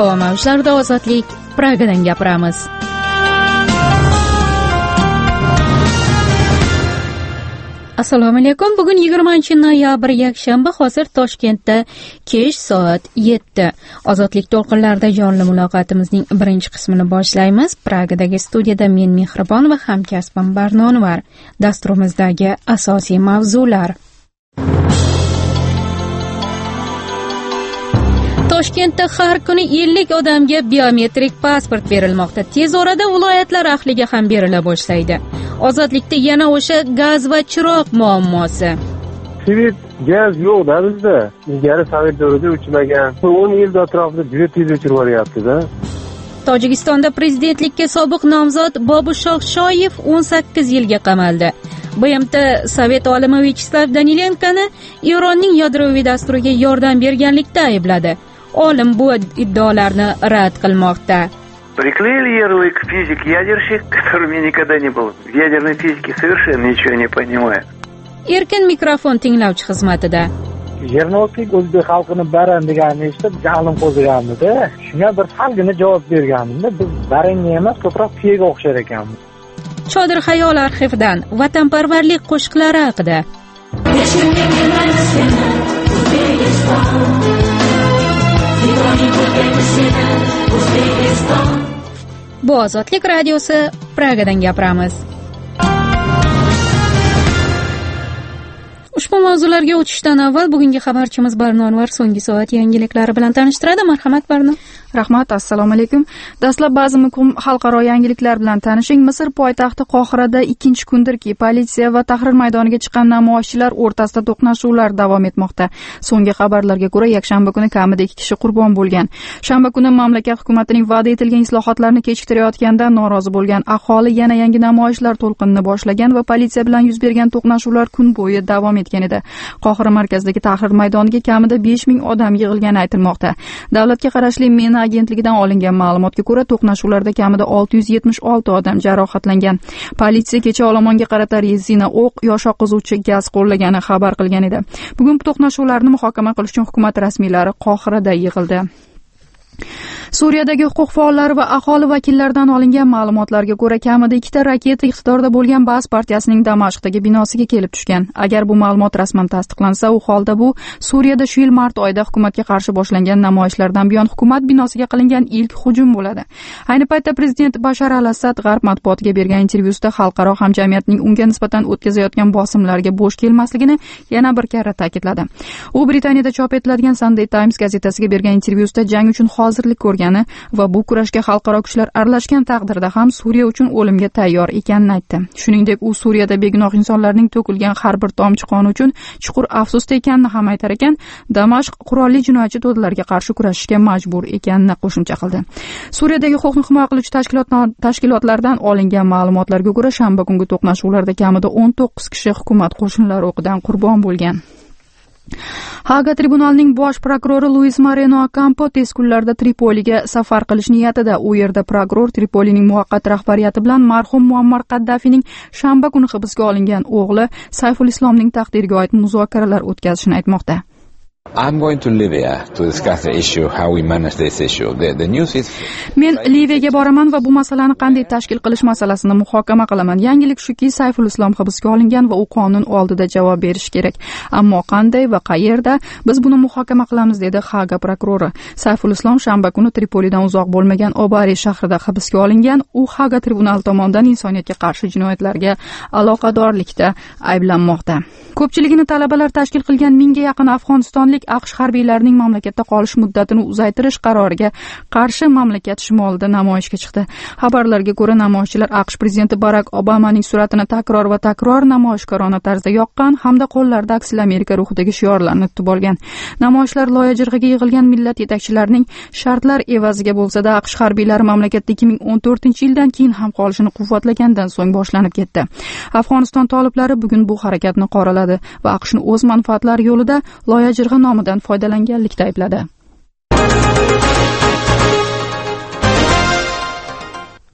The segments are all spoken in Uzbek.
Havo mavjlarida ozodlik, Pragadan gapiramiz. Assalomu alaykum. Bugun 20-noyabr yakshanba, hozir Toshkentda kech soat 7. Ozodlik to'lqinlarida jonli muloqotimizning birinchi qismini boshlaymiz. Pragadagi studiyada men Mehribon va hamkasbim Barnonvar. Dasturimizdagi asosiy mavzular: Toshkentda har kuni 50 odamga biometrik pasport berilmoqda. Tez orada viloyatlar ahliga ham berila boshlaydi. Ozodlikda yana o'sha gaz va chiroq muammosi. Svet, gaz yo'q-da bizda. Ilgari Sovet davrida o'chmagan. 10 yil atrofida juda tez o'chirib yuboryapti-da. Tojikistonda prezidentlikka sobiq nomzod Bobushoh Shoyev 18 yilga qamaldi. BMT Sovet olimi Vyacheslav Danilenkoni Eronning yadroviy dasturiga yordam berganlikda aybladi. Olim bu iddaolarni rad qilmoqda. Приклеили ярлык физик-ядерщик, который у меня никогда не был. В ядерной физике совершенно ничего не понимает. Erkin mikrofon tinglovchi xizmatida. Yernovsik o'zbek xalqini baran deganini eshitib jahlim qo'zigandi-da. Shunga bir salgina javob bergandim-da. Biz baranga emas, ko'proq piyaga o'xshar ekanmiz. Chodir xayol arxividan vatanparvarlik qo'shiqlari haqida. Bu Ozodlik radiosi, Pragadan gapiramiz. Ushbu mavzularga o'tishdan avval bugungi xabarchimiz Barnonvar so'nggi soat yangiliklari bilan tanishtiradi. Marhamat Barnon. Rahmat, assalomu alaykum. Dastlab ba'zi muhim xalqaro yangiliklar bilan tanishing. Misr poytaxti Qohirada ikkinchi kundirki politsiya va Tahrir maydoniga chiqqan namoyishchilar o'rtasida to'qnashuvlar davom etmoqda. So'nggi xabarlarga ko'ra, yakshanba kuni kamida 2 kishi qurbon bo'lgan. Shanba kuni mamlakat hukumatining va'da etilgan islohotlarni kechiktirayotganidan norozi bo'lgan aholi yana yangi namoyishlar to'lqinini boshlagan va politsiya bilan yuz bergan to'qnashuvlar kun bo'yi davom etgan edi. Qohira markazidagi Tahrir maydoniga kamida 5000 odam yig'ilgani aytilmoqda. Davlatga qarashli MENA agentligidan olingan ma'lumotga ko'ra, to'qnashuvlarda kamida 676 odam jarohatlangan. Politsiya kecha olomonga qarata rezina o'q, yosh oqizuvchi gaz qo'llagani xabar qilgan edi. Bugun to'qnashuvlarni muhokama qilish uchun hukumat rasmiylari Qohirada yig'ildi. Suriyadagi huquq faollari va aholi vakillaridan olingan ma'lumotlarga ko'ra, kamida 2 raketa iqtidorda bo'lgan Ba'as partiyasining Damashqdagi binosiga kelib tushgan. Agar bu ma'lumot rasman tasdiqlansa, u holda bu Suriyada shu yil mart oyida hukumatga qarshi boshlangan namoyishlardan buyon hukumat binosiga qilingan ilk hujum bo'ladi. Ayni paytda prezident Bashar al-Assad G'arb matbuotiga bergan intervyusida xalqaro hamjamiyatning unga nisbatan o'tkazayotgan bosimlarga bo'sh kelmasligini yana bir karra ta'kidladi. U Britaniyada chop etiladigan Sunday Times gazetasiga bergan intervyusida jang uchun hozirlik ko'rgan va bu kurashga xalqaro kuchlar aralashgan taqdirda ham Suriya uchun o'limga tayyor ekanini aytdi. Shuningdek, u Suriyada begunoh insonlarning to'kilgan har bir tomchi qoni uchun chuqur afsusda ekanini ham aytar ekan, Damashq qurolli jinoyatchi to'dalarga qarshi kurashishga majbur ekanini qo'shimcha qildi. Suriyadagi huquqni himoya qiluvchi tashkilotlardan olingan ma'lumotlarga ko'ra, shanba kungi to'qnashuvlarda kamida 19 kishi hukumat qo'shinlari o'qidan qurbon bo'lgan. Haga tribunalining bosh prokurori Luis Moreno Ocampo tez kunlarda Tripoliga safar qilish niyatida. U yerda prokuror Tripolining muvaqqat rahbariyati bilan marhum Muammar Qaddafining shanba kuni hibsga olingan o'g'li Sayful Islomning taqdiriga oid muzokaralar o'tkazishini aytmoqda. I'm going to Libya to discuss the issue, how we manage this issue. The news is... Men Liviyaga boraman va bu masalani qanday tashkil qilish masalasini muhokama qilaman. Yangilik shuki, Sayful Islom hibsga olingan va u qonun oldida javob berishi kerak. Ammo qanday va qayerda, biz buni muhokama qilamiz, dedi Haga prokurori. Sayful Islom shanba kuni Tripolidan uzoq bo'lmagan Obari shahrida hibsga olingan. U Haga tribunali tomonidan insoniyatga qarshi jinoyatlarga aloqadorlikda ayblanmoqda. Ko'pchiligini talabalar tashkil qilgan 1000 ga yaqin afg'onistonlik AQSh harbiylarining mamlakatda qolish muddatini uzaytirish qaroriga qarshi mamlakat shimolida namoyishga chiqdi. Xabarlarga ko'ra, namoyishchilar AQSh prezidenti Barak Obamaning suratini takror va takror namoyishkorona tarzda yoqqan hamda qo'llarida aksil Amerika ruhidagi shiorlarni tutib olgan. Namoyishlar loyajirg'iga yig'ilgan millat yetakchilarining shartlar evaziga bo'lsa-da, AQSh harbiylari mamlakatda 2014-yildan keyin ham qolishini quvvatlagandan so'ng boshlanib ketdi. Afg'oniston toliblari bugun bu harakatni qoraladi va AQShni o'z manfaatlari yo'lida loyajirg'i nomidan foydalanganlikda aybladi.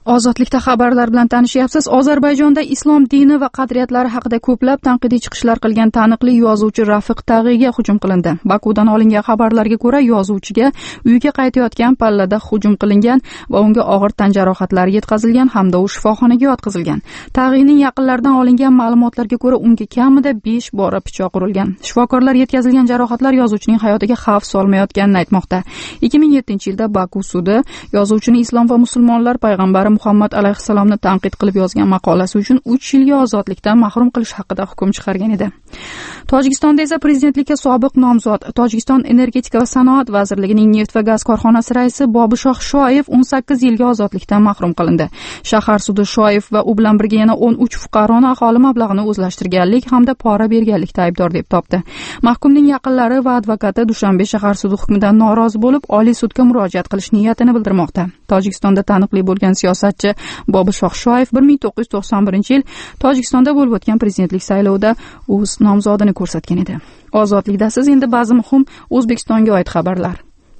Ozodlikda xabarlar bilan tanishyapsiz. Ozarbayjonda islom dini va qadriyatlari haqida ko'plab tanqidiy chiqishlar qilgan taniqli yozuvchi Rafiq Tag'iyga hujum qilindi. Bakudan olingan xabarlarga ko'ra, yozuvchiga uyiga qaytayotgan pallada hujum qilingan va unga og'ir tan jarohatlari yetkazilgan hamda u shifoxonaga yotqizilgan. Tag'iyning yaqinlaridan olingan ma'lumotlarga ko'ra, unga kamida 5 bora pichoq urilgan. Shifokorlar yetkazilgan jarohatlar yozuvchining hayotiga xavf solmayotganini aytmoqda. 2007-yilda Baku sudi yozuvchini islom va musulmonlar payg'ambari Muhammad alayhissalomni tanqid qilib yozgan maqolasi uchun 3 yilga ozodlikdan mahrum qilish haqida hukm chiqargan edi. Tojikistonda esa prezidentlikka sobiq nomzod Tojikiston energetika va sanoat vazirligining neft va gaz korxonasi raisi Bobishoh Shoyev 18 yilga ozodlikdan mahrum qilindi. Shahar sudi Shoyev va u bilan birga yana 13 fuqaroni aholi mablag'ini o'zlashtirganlik hamda pora berganlikda aybdor deb topdi. Mahkumning yaqinlari va advokati Dushanbe shahar sudi hukmidan norozi bo'lib, Oliy sudga murojaat qilish niyatini bildirmoqda. Tojikistonda taniqli bo'lgan siyosatchi Bobishoh Shoyev 1991-yil Tojikistonda bo'lib o'tgan prezidentlik saylovida o'z nomzodini ko'rsatgan edi. Ozodlikda siz endi ba'zi muhim O'zbekistonga oid xabarlar.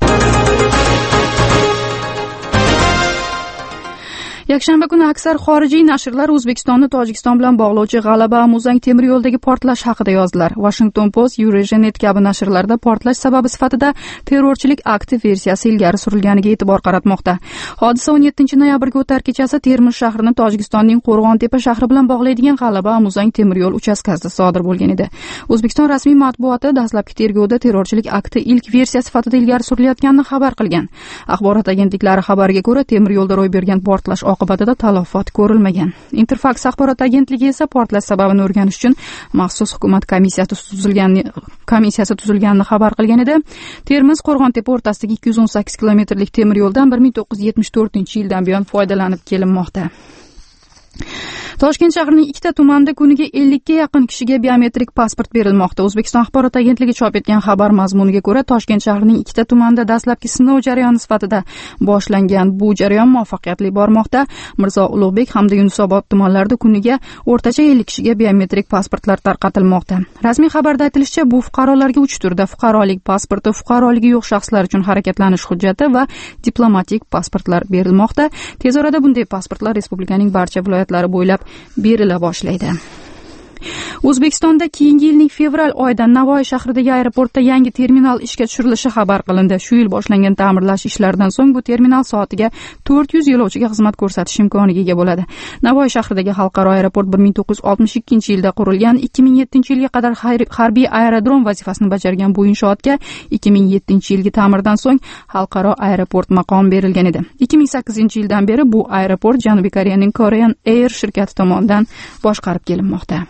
Yakshanba kuni aksar xorijiy nashrlar O'zbekistonni Tojikiston bilan bog'lovchi G'alaba Muzang temir yo'ldagi portlash haqida yozdilar. Washington Post, Eurasia.net kabi nashrlarda portlash sababi sifatida terrorchilik akti versiyasi ilgari surilganiga e'tibor qaratmoqda. Hodisa 17-noyabrga o'tar kechasi Termiz shahrini Tojikistonning Qo'rg'on-Tepa shahri bilan bog'laydigan G'alaba Muzang temir yo'l uchastkasida sodir bo'lgan edi. O'zbekiston rasmiy matbuoti dastlabki tergovda terrorchilik akti ilk versiya sifatida ilgari surilayotganini xabar qilgan. Axborot agentliklari xabariga ko'ra, temir yo'lda ro'y bergan portlash oqibatida talafot ko'rilmagan. Interfax axborot agentligi esa portlash sababini o'rganish uchun maxsus hukumat komissiyasi tuzilganini xabar qilgan edi. Termiz Qo'rg'on-Tepa o'rtasidagi 218 kilometrlik temir yo'ldan 1974-yildan buyon foydalanib kelinmoqda. Toshkent shahrining ikkita tumanida kuniga 50 ga yaqin kishiga biometrik pasport berilmoqda. O'zbekiston axborot agentligi chop etgan xabar mazmuniga ko'ra, Toshkent shahrining ikkita tumanida dastlabki sinov jarayoni sifatida boshlangan bu jarayon muvaffaqiyatli bormoqda. Mirzo Ulug'bek hamda Yunusobod tumanlarida kuniga o'rtacha 50 kishiga biometrik pasportlar tarqatilmoqda. Rasmiy xabarda aytilishicha, bu fuqarolarga 3 turda fuqarolik pasporti, fuqaroligi yo'q shaxslar uchun harakatlanish hujjati va diplomatik pasportlar berilmoqda. Tez orada bunday pasportlar respublikaning barcha viloyatlari bo'ylab berila boshlaydi. O'zbekistonda keyingi yilning fevral oyidan Navoiy shahridagi aeroportda yangi terminal ishga tushirilishi xabar qilindi. Shu yil boshlangan ta'mirlash ishlaridan so'ng bu terminal soatiga 400 yo'lovchiga xizmat ko'rsatish imkoniga ega bo'ladi. Navoiy shahridagi xalqaro aeroport 1962-yilda qurilgan, 2007-yilga qadar harbiy aerodrom vazifasini bajargan bu inshootga 2007-yilgi ta'mirdan so'ng xalqaro aeroport maqomi berilgan edi. 2008-yildan beri bu aeroport Janubiy Koreyaning Korean Air shirkati tomonidan boshqarib kelinmoqda.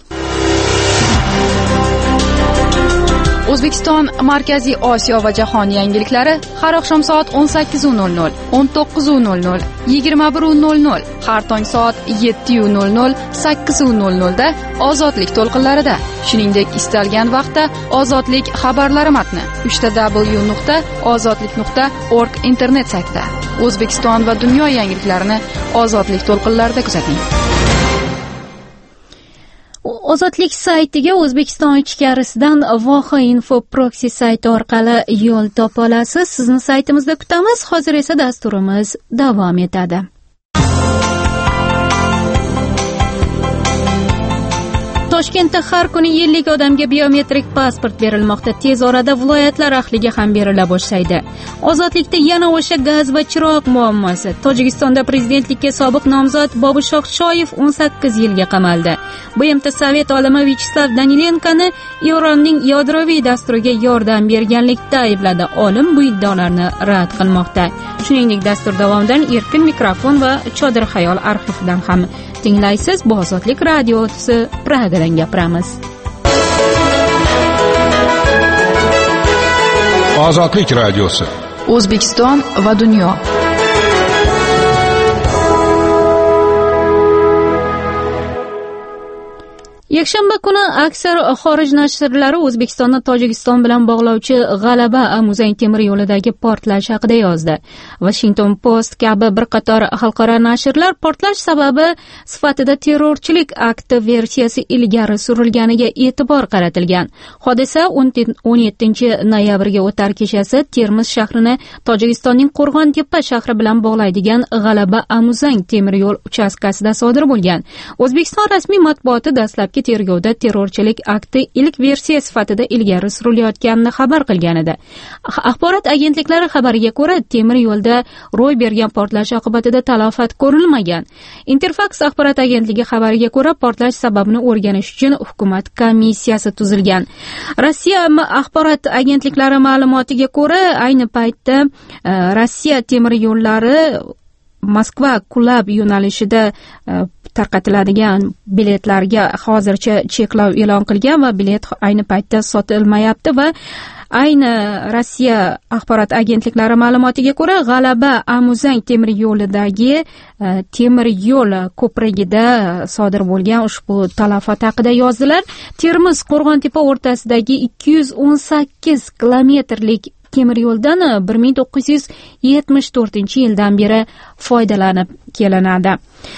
O'zbekiston, Markaziy Osiyo va jahon yangiliklari har oqshom soat 18:00, 19:00, 21:00, har tong soat 7:00, 8:00 da Ozodlik to'lqinlarida. Shuningdek, istalgan vaqtda Ozodlik xabarlari matni www.ozodlik.org internet saytida. O'zbekiston va dunyo yangiliklarini Ozodlik to'lqinlarida kuzating. Ozodlik saytiga O'zbekiston ichkarisidan Voha Info proxy sayti orqali yo'l topa olasiz. Sizni saytimizda kutamiz. Hozir esa dasturimiz davom etadi. Toshkentda har kuni 50 odamga biometrik pasport berilmoqda. Tez orada viloyatlar ahliga ham berila boshlaydi. Ozodlikda yana o'sha gaz va chiroq muammosi. Tojikistonda prezidentlikka sobiq nomzod Bobishoh Shoyev 18 yilga qamaldi. BMT Sovet olimi Vyacheslav Danilenkoni Eronning yadroviy dasturiga yordam berganlikda aybladi. Olim bu iddaolarni rad qilmoqda. Shuningdek, dastur davomidan erkin mikrofon va chodir xayol arxividan ham tinglaysiz. Bu Ozodlik radiosi Pragadan gapiramiz. Ozodlik radiosi. O'zbekiston va dunyo. Yakshanba kuni aksar xorij nashrlari O'zbekistonni Tojikiston bilan bog'lovchi G'alaba Amuzang temir yo'lidagi portlash haqida yozdi. Washington Post kabi bir qator xalqaro nashrlar portlash sababi sifatida terrorchilik akti versiyasi ilgari surilganiga e'tibor qaratilgan. Hodisa 17-noyabrga o'tar kechasi Termiz shahrini Tojikistonning Qo'rg'ontepa shahri bilan bog'laydigan G'alaba Amuzang temir yo'l uchastkasida sodir bo'lgan. O'zbekiston rasmiy matbuoti dastlabki tergovda terrorchilik akti ilk versiya sifatida ilgari surilayotganini xabar qilgan edi. Axborot agentliklari xabariga ko'ra, temir yo'lda ro'y bergan portlash oqibatida talafot ko'rilmagan. Interfax axborot agentligi xabariga ko'ra, portlash sababini o'rganish uchun hukumat komissiyasi tuzilgan. Rossiya axborot agentliklari ma'lumotiga ko'ra, ayni paytda Rossiya temir yo'llari Moskva Kulab yo'nalishida tarqatiladigan biletlarga hozircha cheklov e'lon qilgan va bilet ayni paytda sotilmayapti va ayni Rossiya axborot agentliklari ma'lumotiga ko'ra, G'alaba Amuzang temir yo'lidagi temir yo'l ko'prigida sodir bo'lgan ushbu talafot haqida yozdilar. Termiz Qo'rg'ontepa o'rtasidagi 218 kilometrlik temir yo'ldan 1974-yildan beri foydalanib kelinadi.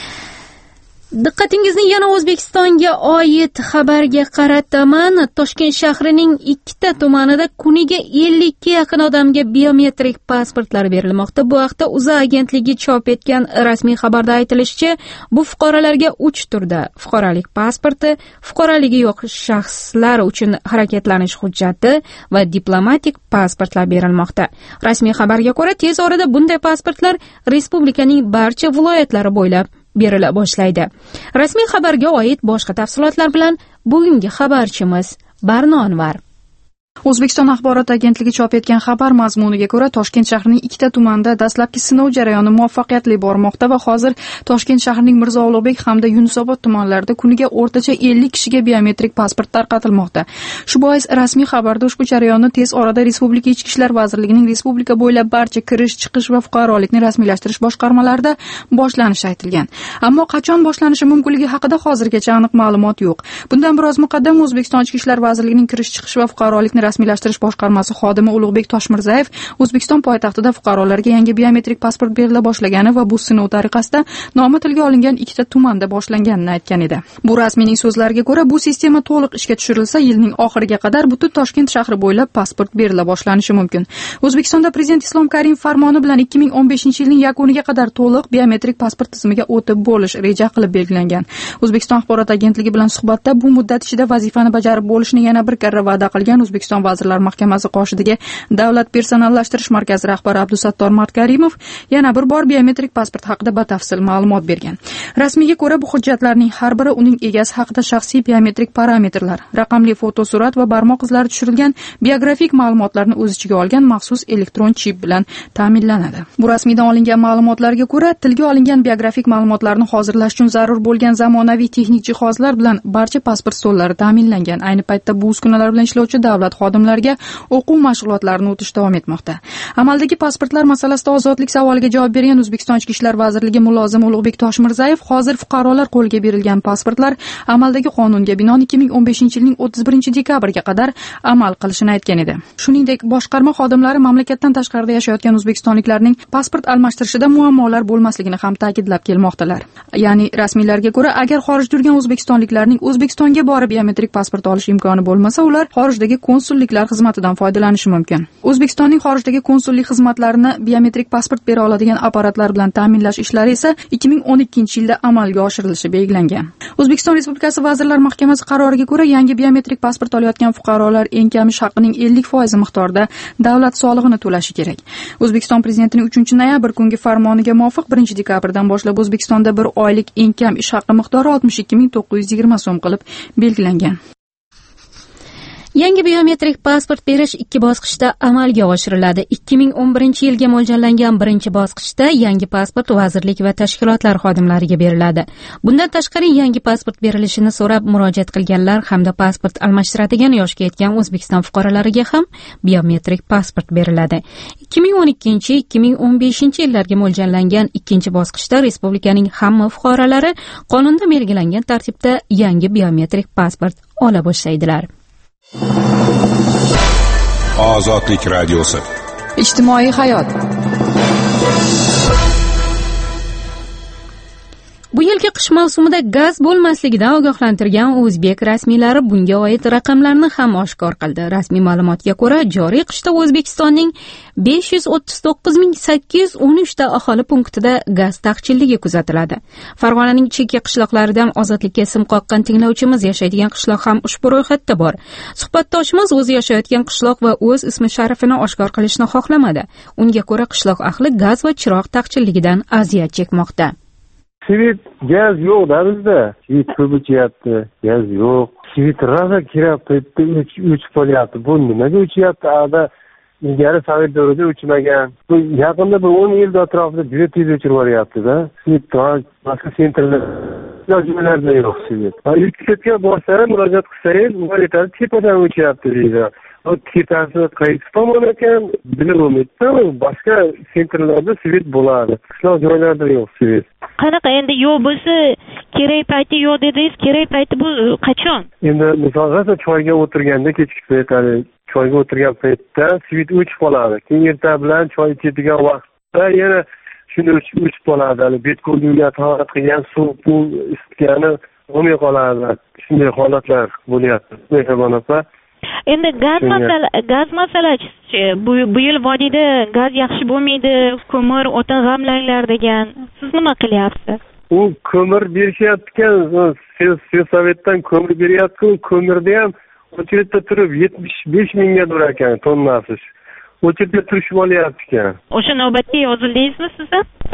Diqqatingizni yana O'zbekistonga oid xabarga qarataman. Toshkent shahrining 2 tumanida kuniga 50 ga yaqin odamga biometrik pasportlar berilmoqda. Bu haqda O'zA agentligi chop etgan rasmiy xabarda aytilishicha, bu fuqarolarga 3 turda fuqarolik pasporti, fuqaroligi yo'q shaxslar uchun harakatlanish hujjati va diplomatik pasportlar berilmoqda. Rasmiy xabarga ko'ra, tez orada bunday pasportlar respublikaning barcha viloyatlari bo'ylab berila boshlaydi. Rasmiy xabarga oid boshqa tafsilotlar bilan bugungi xabarchimiz Barno Anvar. O'zbekiston axborot agentligi chop etgan xabar mazmuniga ko'ra, Toshkent shahrining 2 tumanida dastlabki sinov jarayoni muvaffaqiyatli bormoqda va hozir Toshkent shahrining Mirzo Ulug'bek hamda Yunusobod tumanlarida kuniga o'rtacha 50 kishiga biometrik pasport tarqatilmoqda. Shu bois rasmiy xabarda ushbu jarayonni tez orada Respublika Ichki ishlar vazirligining respublika bo'ylab barcha kirish, chiqish va fuqarolikni rasmiylashtirish boshqarmalarida boshlanishi aytilgan. Ammo qachon boshlanishi mumkinligi haqida hozirgacha aniq ma'lumot yo'q. Bundan biroz muqaddam O'zbekiston Ichki ishlar vazirligining kirish, chiqish va fuqarolikni rasmiylashtirish boshqarmasi xodimi Ulug'bek Toshmirzayev O'zbekiston poytaxtida fuqarolarga yangi biometrik pasport berila boshlagani va bu sinov tariqasida nomi tilga olingan 2 tumanda boshlanganini aytgan edi. Bu rasmiyning so'zlariga ko'ra, bu sistema to'liq ishga tushirilsa, yilning oxiriga qadar butun Toshkent shahri bo'ylab pasport berila boshlanishi mumkin. O'zbekistonda Prezident Islom Karimov farmoni bilan 2015-yilning yakuniga qadar to'liq biometrik pasport tizimiga o'tib bo'lish reja qilib belgilangan. O'zbekiston axborot agentligi bilan suhbatda bu muddat ichida vazifani bajarib bo'lishni yana bir karra va'da qilgan O'zbekiston Vazirlar Mahkamasi qoshidagi Davlat personallashtirish markazi rahbari Abdusattor Markarimov yana bir bor biometrik pasport haqida batafsil ma'lumot bergan. Rasmiyga ko'ra, bu hujjatlarning har biri uning egasi haqida shaxsiy biometrik parametrlar, raqamli fotosurat va barmoq izlari tushirilgan biografik ma'lumotlarni o'z ichiga olgan maxsus elektron chip bilan ta'minlanadi. Bu rasmiydan olingan ma'lumotlarga ko'ra, tilga olingan biografik ma'lumotlarni hozirlash uchun zarur bo'lgan zamonaviy texnik jihozlar bilan barcha pasport stollari ta'minlangan. Ayni paytda bu uskunalar bilan ishlovchi davlat xodimlariga o'quv mashg'ulotlarini o'tish davom etmoqda. Amaldagi pasportlar masalasida ozodlik savoliga javob bergan O'zbekiston Ichki ishlar vazirligi mulozimi Ulug'bek Toshmirzayev, hozir fuqarolar qo'liga berilgan pasportlar amaldagi qonunga binoan 2015-yilning 31-dekabriga qadar amal qilishini aytgan edi. Shuningdek, boshqarma xodimlari mamlakatdan tashqarida yashayotgan o'zbekistonliklarning pasport almashtirishida muammolar bo'lmasligini ham ta'kidlab kelmoqdalar. Ya'ni rasmiylarga ko'ra, agar xorijda yurgan o'zbekistonliklarning O'zbekistonga borib biometrik pasport olish imkoni bo'lmasa, ular xorijdagi konsulliklar xizmatidan foydalanishi mumkin. O'zbekistonning xorijdagi konsullik xizmatlarini biometrik pasport bera oladigan apparatlar bilan ta'minlash ishlari esa 2012-yilda amalga oshirilishi belgilangan. O'zbekiston Respublikasi Vazirlar Mahkamasi qaroriga ko'ra, yangi biometrik pasport olayotgan fuqarolar eng kam ish haqining 50% miqdorida davlat solig'ini to'lashi kerak. O'zbekiston Prezidentining 3-noyabr kungi farmoniga muvofiq 1-dekabrdan boshlab O'zbekistonda bir oylik eng kam ish haqi miqdori 62.920 so'm qilib belgilangan. Yangi biometrik pasport berish 2 bosqichda amalga oshiriladi. 2011-yilga mo'ljallangan birinchi bosqichda yangi pasport vazirlik va tashkilotlar xodimlariga beriladi. Bundan tashqari yangi pasport berilishini so'rab murojaat qilganlar hamda pasport almashtiradigan yoshga yetgan O'zbekiston fuqarolariga ham biometrik pasport beriladi. 2012-2015-yillarga mo'ljallangan ikkinchi bosqichda respublikaning hamma fuqarolari qonunda belgilangan tartibda yangi biometrik pasport ola boshlaydilar. Ozodlik radiosi. Ijtimoiy hayot. Bu yilgi qish mavsumida gaz bo'lmasligidan ogohlantirgan o'zbek rasmiylari bunga oid raqamlarni ham oshkor qildi. Rasmiy ma'lumotga ko'ra, joriy qishda O'zbekistonning 539.813 ta aholi punktida gaz taqchilligi kuzatiladi. Farg'onaning chekka qishloqlaridan ozodlikka sim qoqqan tinglovchimiz yashaydigan qishloq ham ushbu ro'yxatda bor. Suhbatdoshimiz o'zi yashayotgan qishloq va o'z ismi sharifini oshkor qilishni xohlamadi. Unga ko'ra qishloq ahli gaz va chiroq taqchilligidan aziyat chekmoqda. Svit gaz yo'q-da bizda. Svit ko'p o'chyapti, gaz yo'q. Svit raza kiryapti, o'chib qolyapti. Bu nimaga o'chyapti? Ilgari Sovet davrida o'chmagan. Bu yaqinda bir 10 yil atrofida juda tez o'chirib yuboryapti-da. Svit boshqa sentrlar joylarda yo'q svit. Yurtga borsa, murojaat qilsangiz, ular aytadi, tepadan o'chyapti deydi. O tepasi qaysi tomon ekan bilib bo'lmaydi. Boshqa sentrlarda svit bo'ladi. Qishloq joylarda yo'q svit. Qanaqa endi yo'q bo'lsa, kerak payti yo'q dedingiz, kerak payti bu qachon? Endi misolga choyga o'tirganda kechki paytda, choyga o'tirgan paytda svit o'chib qoladi. Keyin erta bilan choy ichadigan vaqtda yana shuni o'chib qoladi. Bet-qo'lga tahorat qilgan suv isitgani olmay qoladi. Shunday holatlar bo'lyapti. Mehribon opa. Endi gaz masalasi bu yil vodiyda gaz yaxshi bo'lmaydi, ko'mir o'tin g'amlanglar degan. Siz nima qilyapsiz? U ko'mir berishyapti-kan, Sovetdan ko'mir beryapti, ko'mirda ham o'chiribda turib 75 mingga dur ekan tonnasi. O'chiribda turishib olyapti-kan. O'sha navbatga yozildingizmi siz?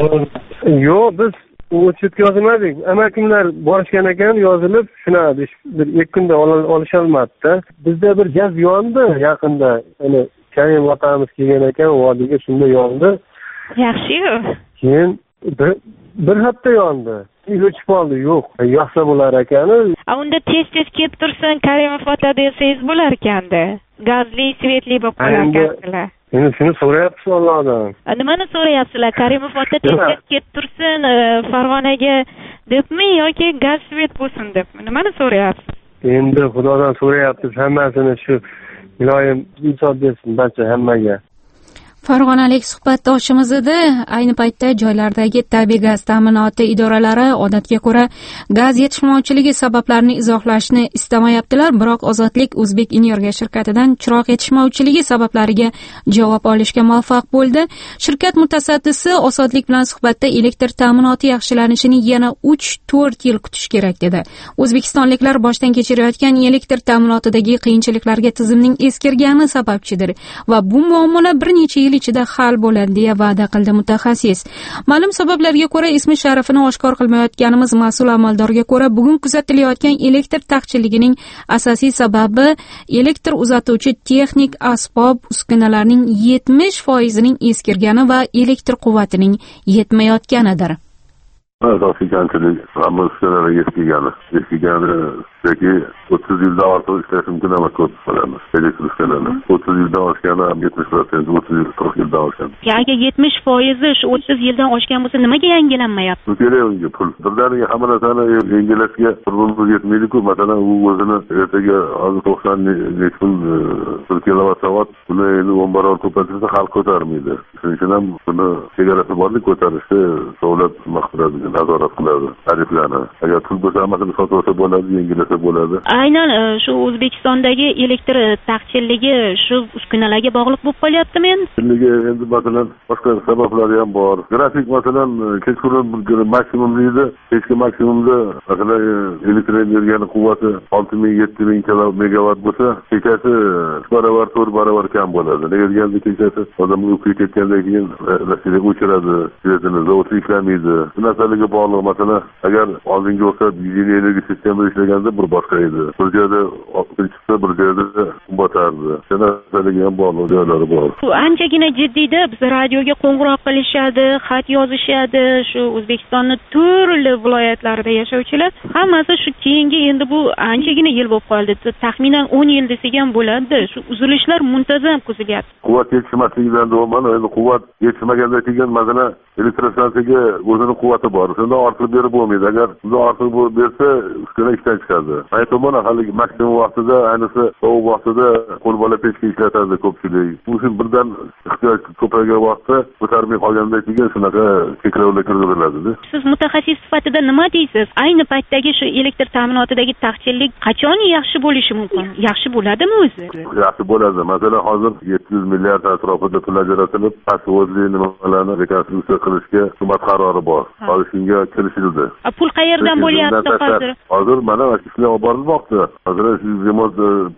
Yo'q, biz o'chiribga yozilmadik. Amakimlar borishgan ekan, yozilib, shuna bir 2 kunda olisholmadi-da. Bizda bir gaz yondi yaqinda. Ya'ni Karim otamiz kelgan ekan, vodiyga shunda yondi. Yaxshi-yu. Keyin bir hafta yondi. O'chib qoldi, yo'q. Yoqsa bo'lar ekan. Unda tez kelib tursin, Karimov ota desangiz bo'lar ekanda. Gazli, svetli bo'lib qolar ekanlar. Endi shuni so'rayapsiz Allohdan. Nimani so'rayapsizlar? Karimov ota tez kelib tursin Farg'onaga debmi yoki gaz svet bo'lsin debmi? Nimani so'rayapsiz? Endi Xudodan so'rayapmiz hammasini, shu iloyim insof bersin barcha hammaga. Farg'onalik suhbatdoshimiz edi. Ayni paytda joylardagi tabiiy gaz ta'minoti idoralari odatga ko'ra gaz yetishmovchiligi sabablarini izohlashni istamayaptilar, biroq Ozodlik O'zbek Energiya shirkatidan chiroq yetishmovchiligi sabablariga javob olishga muvaffaq bo'ldi. Shirkat mutasaddisi Ozodlik bilan suhbatda elektr ta'minoti yaxshilanishini yana 3-4 yil kutish kerak dedi. O'zbekistonliklar boshdan kechirayotgan elektr ta'minotidagi qiyinchiliklarga tizimning eskirgani sababchidir va bu muammolar bir necha yil ichida hal bo'ladi deya va'da qildi mutaxassis. Ma'lum sabablarga ko'ra ismi sharifini oshkor qilmayotganimiz mas'ul amaldorga ko'ra bugun kuzatilayotgan elektr taqchilligining asosiy sababi elektr uzatuvchi texnik asbob uskunalarning 70% eskirgani va elektr quvvatining yetmayotganidir. Asosiy kamchilik hamma uskunalar eskigani yoki 30 yildan ortiq ishlash mumkin emas ko'rsatmalarimiz. Elektr uskunalar 30 yildan oshgani 70%, 30 yil 40 yildan oshgan. Agar 70% shu 30 yildan oshgan bo'lsa, nimaga yangilanmayapti? Bu kerak unga pul. Birdaniga hamma narsani yangilashga pul yetmaydi-ku. Masalan, u o'zini ertaga 90 pul kilovat-soat buni endi 10 barobar ko'paytirsa xalq ko'tarmaydi. Shuning uchun ham buni chegarasi borlik ko'tarishni davlat maqsadi nazorat qiladi tariflarni. Agar pul bo'lsa hammasini sotsa bo'ladi, yengillasa bo'ladi. Aynan shu O'zbekistondagi elektr taqchilligi shu uskunalarga bog'liq bo'lib qolyaptimi endi? Endi masalan boshqa sabablari ham bor. Grafik masalan kechqurun maksimumda, kechki maksimumda masalan elektr energiyaning quvvati 6000-7000 megavat bo'lsa, kechasi 3 barobar 4 barobar kam bo'ladi. Nega deganda kechasi odam uyquga ketgandan keyin rasiyada o'chiradi, svetini zavod ishlamaydi. Bu narsalarga bog'liq. Masalan, agar oldingi o'xshab energiya sistemida ishlaganda bir boshqa edi. Bir joyda chiqsa, bir joyda batardi. Shunaqaligi ham bor, joylari bor. Anchagina jiddiyda biz radioga qo'ng'iroq qilishadi, xat yozishadi. Shu O'zbekistonning turli viloyatlarida yashovchilar hammasi shu keyingi endi bu anchagina yil bo'lib qoldi. Taxminan 10 yil desak ham bo'ladi. Shu uzilishlar muntazam kuzilyapti. Quvvat yetishmasligidan do'man, endi quvvat yetishmaganda keyin masalan elektrostansiyaga o'zining quvvati bor. Shunda ortiq berib bo'lmaydi. Agar bundan ortiq bersa, uskuna ishdan chiqadi. Aytmoqman, hali maksimum vaqtida, ayniqsa sovuq vaqtida qo'l bola pechga ishlatadi ko'pchilik. Bu uchun birdan ehtiyoj ko'paygan vaqtda ko'tarmay qolgandan keyin shunaqa cheklovlar kiritiladi. Siz mutaxassis sifatida nima deysiz? Ayni paytdagi shu elektr ta'minotidagi taqchillik qachon yaxshi bo'lishi mumkin? Yaxshi bo'ladimi o'zi? Yaxshi bo'ladi. Masalan, hozir 700 milliard atrofida pul ajratilib, pasvodli nimalarni rekonstruksiya qilishga hukumat qarori bor. Hozir shunga kirishildi. Pul qayerdan bo'lyapti hozir? Hozir mana ishlar olib borilmoqda. Hozir shu remont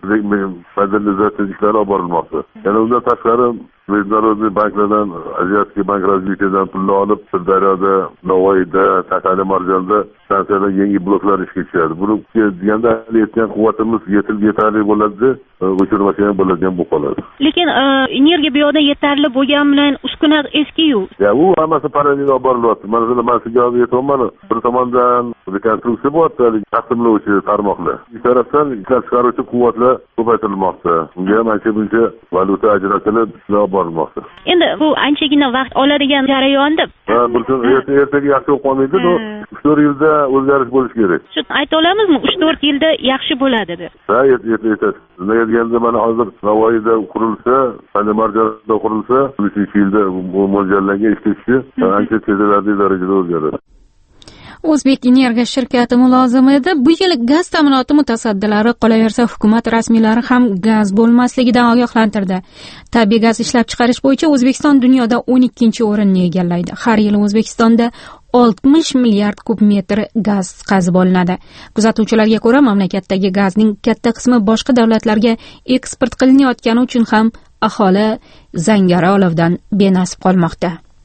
ishlari olib borilmoqda. Yana undan tashqari Международный banklardan, Азиатский bank развитияdan pulni olib, Sirdaryoda, Navoiyda, Taxtali Marjonda stansiyalar yangi bloklar ishga tushadi. Buni deganda aytgan quvvatimiz yetarli bo'ladi, o'chirmasa ham bo'ladigan bo'lib qoladi. Lekin energiya bu yoqda yetarli bo'lgan bilan uskuna eski-yu. U hammasi parallel olib borilyapti. Mana sizga hozir aytayapman, bir tomondan rekonstruksiya bo'lyapti, taqsimlovchi tarmoqlar. Bir tarafdan ishlab chiqaruvchi quvvatlar ko'paytirilmoqda. Unga ham ancha-buncha valyuta ajratilib, ishlar borilmoqda. Endi bu anchagina vaqt oladigan jarayon deb. Bir kun ertaga yaxshi bo'lib qolmaydi, 3-4 yilda o'zgarish bo'lishi kerak. Shu ayta olamizmi? 3-4 yilda yaxshi bo'ladi deb. Ha, yetadi. Nega deganda mana hozir Navoiyda qurilsa, Andijonda qurilsa, 3-yilda bu mo'ljallangan ishga tushishi ancha sezilarli darajada o'zgaradi. O'zbek Energiya shirkati mulozimi edi. Bu yil gaz ta'minoti mutasaddilari qolaversa hukumat rasmiylari ham gaz bo'lmasligidan ogohlantirdi. Tabiiy gaz ishlab chiqarish bo'yicha O'zbekiston dunyoda 12-o'rinni egallaydi. Har yili O'zbekistonda 60 milliard kub metr gaz qazib olinadi. Kuzatuvchilarga ko'ra, mamlakatdagi gazning katta qismi boshqa davlatlarga eksport qilinayotgani uchun ham aholi zangari olovdan benasib qolmoqda.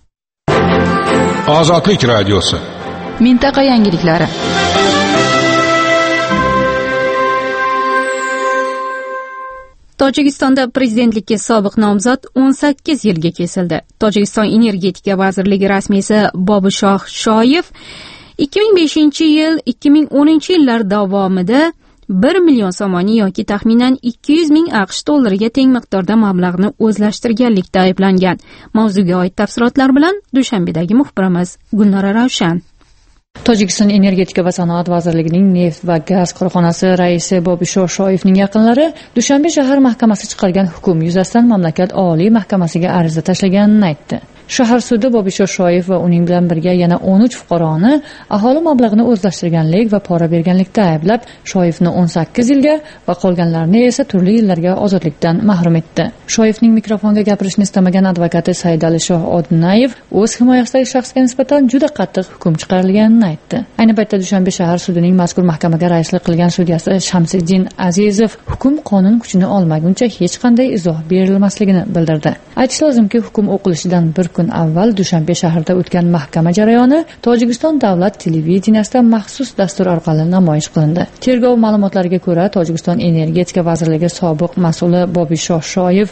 Ozodlik radiosi. Mintaqa yangiliklari. Tojikistonda prezidentlikka sobiq nomzod 18 yilga kesildi. Tojikiston energetika vazirligi rasmiysi Bobishoh Shoyev 2005-2010 yillar davomida 1 million somoni yoki taxminan 200 ming AQSh dollariga teng miqdorda mablag'ni o'zlashtirganlikda ayblangan. Mavzuga oid tafsilotlar bilan Dushanbedagi muxbirimiz Gulnora Ravshan. Tojikiston energetika va sanoat vazirligining neft va gaz korxonasi raisi Bobishoh Shoyevning yaqinlari Dushanbe shahar mahkamasi chiqargan hukm yuzasidan mamlakat oliy mahkamasiga ariza tashlaganini aytdi. Shahar sudi Bobishoh Shoyev va uning bilan birga yana 13 fuqaroni aholi mablag'ini o'zlashtirganlik va pora berganlikda ayblab, Shoyevni 18 yilga va qolganlarni esa turli yillarga ozodlikdan mahrum etdi. Shoyevning mikrofonga gapirishni istamagan advokati Saidalishoh Odinayev o'z himoyasidagi shaxsga nisbatan juda qattiq hukm chiqarilganini aytdi. Ayni paytda Dushanbe shahar sudining mazkur mahkamaga raislik qilgan sudyasi Shamsiddin Azizov hukm qonun kuchini olmaguncha hech qanday izoh berilmasligini bildirdi. Aytish lozimki, hukm o'qilishidan bir kun avval Dushanbe shahrida o'tgan mahkama jarayoni Tojikiston davlat televideniyasida maxsus dastur orqali namoyish qilindi. Tergov ma'lumotlariga ko'ra, Tojikiston energetika vazirligi sobiq mas'uli Bobishoh Shoyev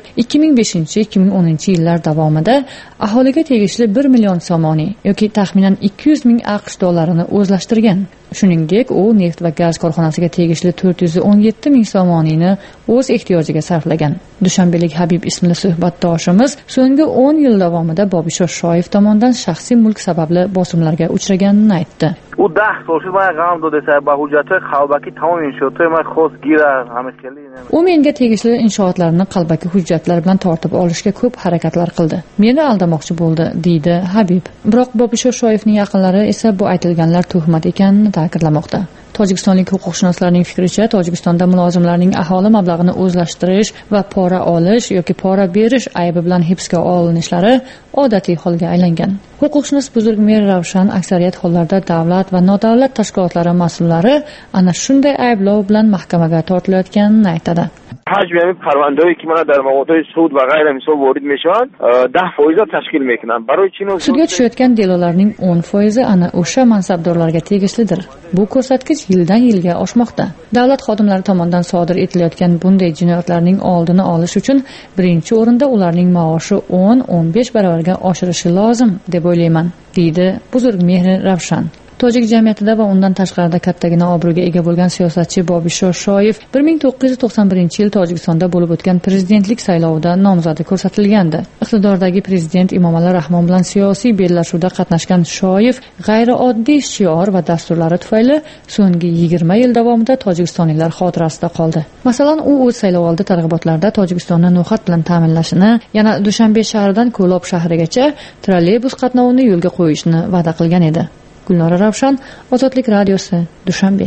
2005-2010 yillar davomida aholiga tegishli 1 million somoni yoki taxminan 200 ming AQSh dollarini o'zlashtirgan. Shuningdek, u neft va gaz korxonasiga tegishli 417 ming somonini o'z ehtiyojiga sarflagan. Dushanbelik Habib ismli suhbatdoshimiz so'nggi 10 yil davomida Bobishoh Shoyev tomonidan shaxsiy mulk sababli bosimlarga uchraganini aytdi. او 10 سال شد من غم داده سر با حجت‌های qalbaki tamom inshootlar man xos girar hamishkali. U menga tegishli inshootlarni qalbaki hujjatlar bilan tortib olishga ko'p harakatlar qildi. Meni aldamoqchi bo'ldi, deydi Habib. Biroq Bobishoh Shoyevning yaqinlari esa bu aytilganlar tuhmat ekanini ta'kidlamoqda. Tojikistonlik huquqshunoslarning fikricha, Tojikistonda mulozimlarning aholi mablag'ini o'zlashtirish va pora olish yoki pora berish aybi bilan hibsga olinishlari odatiy holga aylangan. Huquqshunos Buzurgmer Ravshan aksariyat hollarda davlat va nodavlat tashkilotlari mas'ullari ana shunday ayblov bilan mahkamaga tortilayotganini aytadi. حجم همین پرونده‌ای که من در مقاطع سود و غیره مثال وارد میشوند 10% تشکیل میکنند. برای چین sudga tushayotgan delolarning 10% ana o'sha mansabdorlarga tegishlidir. Bu ko'rsatkich yildan yilga oshmoqda. Davlat xodimlari tomonidan sodir etilayotgan bunday jinoyatlarning oldini olish uchun birinchi o'rinda ularning maoshi 10-15 baravarga oshirishi lozim deb o'ylayman, deydi Buzurgmehri Ravshan. Tojik jamiyatida va undan tashqarida kattagina obro'ga ega bo'lgan siyosatchi Bobisho Shoyev 1991-yil Tojikistonda bo'lib o'tgan prezidentlik saylovida nomzodi ko'rsatilgandi. Iqtidordagi prezident Emomali Rahmon bilan siyosiy bellashuvda qatnashgan Shoyev g'ayrioddiy shior va dasturlari tufayli so'nggi 20 yil davomida tojikistonliklar xotirasida qoldi. Masalan, u o'z saylovoldi targ'ibotlarida Tojikistonni no'xat bilan ta'minlashini, yana Dushanbe shahridan Ko'lob shahrigacha trolleybus qatnovini yo'lga qo'yishni va'da qilgan edi. Gulnora Ravshan, Ozodlik radiosi, Dushanbe.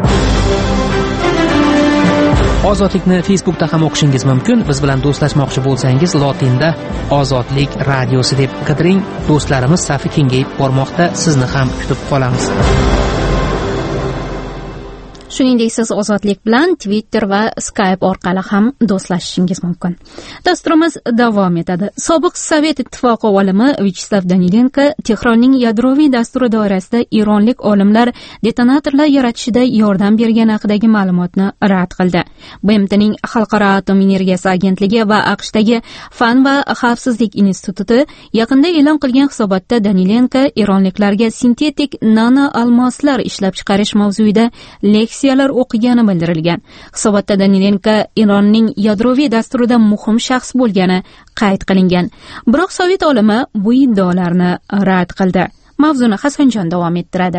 Ozodlikni Facebookda ham o'qishingiz mumkin. Biz bilan do'stlashmoqchi bo'lsangiz, lotinda Ozodlik radiosi deb qidiring. Do'stlarimiz safi kengayib bormoqda. Sizni ham kutib qolamiz. Shuningdek, siz Ozodlik bilan Twitter va Skype orqali ham do'stlashishingiz mumkin. Dasturimiz davom etadi. Sobiq Sovet Ittifoqi olimi Vyacheslav Danilenko Tehronning yadroviy dasturi doirasida eronlik olimlar detonatorlar yaratishida yordam bergani haqidagi ma'lumotni rad qildi. BMTning Xalqaro atom energiyasi agentligi va AQShdagi Fan va xavfsizlik instituti yaqinda e'lon qilgan hisobotda Danilenko eronliklarga sintetik nano almoslar ishlab chiqarish mavzuida leksiyalar o'qigani bildirilgan. Hisobotda Danilenko Eronning yadroviy dasturida muhim shaxs bo'lgani qayd qilingan. Biroq Sovet olimi bu iddaolarni rad qildi. Mavzuni Hasanjon davom ettiradi.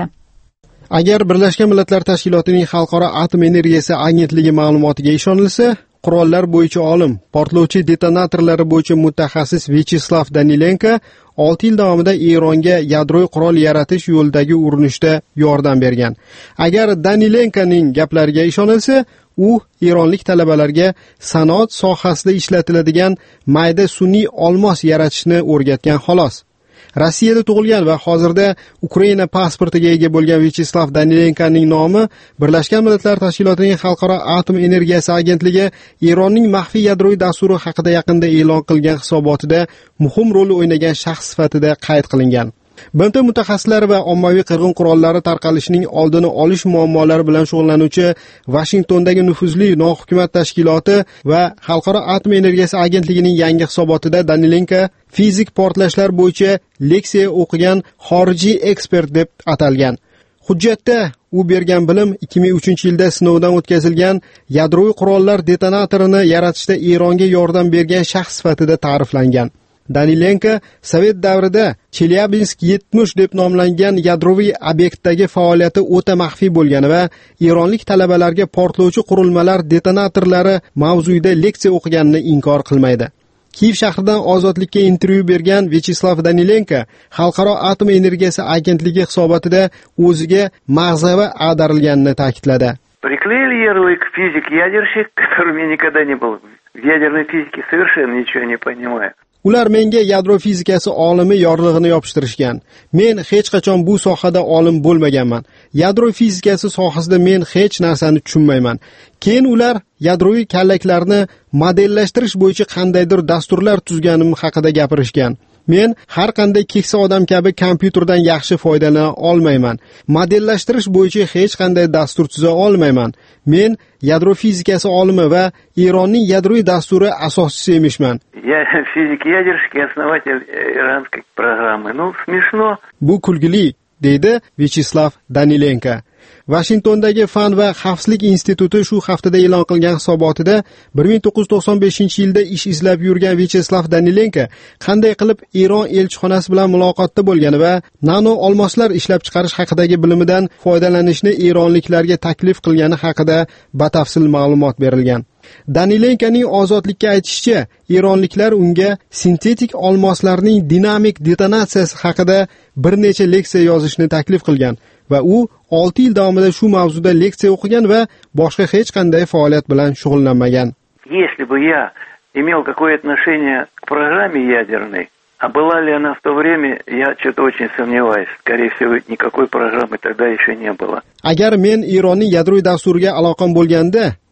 Agar Birlashgan Millatlar Tashkilotining Xalqaro atom energiyasi agentligi ma'lumotiga ishonilsa, qurollar bo'yicha olim, portlovchi detonatorlari bo'yicha mutaxassis Vyacheslav Danilenko 6 yil davomida Eronga yadroviy qurol yaratish yo'lidagi urinishda yordam bergan. Agar Danilenkoning gaplariga ishonilsa, u eronlik talabalarga sanoat sohasida ishlatiladigan mayda sun'iy olmos yaratishni o'rgatgan xolos. Rossiyada tug'ilgan va hozirda Ukraina pasportiga ega bo'lgan Vyacheslav Danilenkoning nomi Birlashgan Millatlar Tashkilotining Xalqaro atom energiyasi agentligi Eronning maxfiy yadroviy dasturi haqida yaqinda e'lon qilgan hisobotida muhim rol o'ynagan shaxs sifatida qayd qilingan. BMT mutaxassislari va ommaviy qirg'in qurollari tarqalishining oldini olish muammolari bilan shug'ullanuvchi Vashingtondagi nufuzli nohukumat tashkiloti va Xalqaro atom energiyasi agentligining yangi hisobotida Danilenko fizik portlashlar bo'yicha leksiya o'qigan xorijiy ekspert deb atalgan. Hujjatda u bergan bilim 2003-yilda sinovdan o'tkazilgan yadroviy qurollar detonatorini yaratishda Eronga yordam bergan shaxs sifatida ta'riflangan. Danilenko Sovet davrida Chelyabinsk 70 deb nomlangan yadroviy obyektdagi faoliyati o'ta maxfiy bo'lgani va eronlik talabalarga portlovchi qurilmalar detonatorlari mavzuida leksiya o'qiganini inkor qilmaydi. Kiyev shahridan Ozodlikka intervyu bergan Vyacheslav Danilenko Xalqaro atom energiyasi agentligi hisobotida o'ziga mag'zava ag'darilganini ta'kidladi. Приклеили ярлык физик-ядерщик, который у меня никогда не был в ядерной физике, совершенно ничего не понимаю. Ular menga yadro fizikasi olimi yorlig'ini yopishtirishgan. Men hech qachon bu sohada olim bo'lmaganman. Yadro fizikasi sohasida men hech narsani tushunmayman. Keyin ular yadroviy kallaklarni modellashtirish bo'yicha qandaydir dasturlar tuzganim haqida gapirishgan. Men har qanday keksa odam kabi kompyuterdan yaxshi foydalana olmayman. Modellashtirish bo'yicha hech qanday dastur tuza olmayman. Men yadro fizikasi olimi va Eronning yadroviy dasturi asoschisi emishman. Я физик-ядерщик и основатель иранской программы. Ну, смешно. Bu kulgili, deydi Vyacheslav Danilenko. Washingtondagi Fan va xavfsizlik instituti shu haftada e'lon qilgan hisobotida 1995-yilda ish izlab yurgan Vyacheslav Danilenko qanday qilib Eron elchixonasi bilan muloqotda bo'lgani va nano olmoslar ishlab chiqarish haqidagi bilimidan foydalanishni eronliklarga taklif qilgani haqida batafsil ma'lumot berilgan. Danilenkoning Ozodlikka aytishicha, eronliklar unga sintetik olmoslarning dinamik detonatsiyasi haqida bir necha leksiya yozishni taklif qilgan va u 6 yil davomida shu mavzuda leksiya o'qigan va boshqa hech qanday faoliyat bilan shug'ullanmagan. Если бы я имел какое-то отношение к программе ядерной, а была ли она в то время, я что-то очень сомневаюсь. Скорее всего, никакой программы тогда еще не было. Agar men Eronning yadroviy dasturiga aloqam bo'lganda,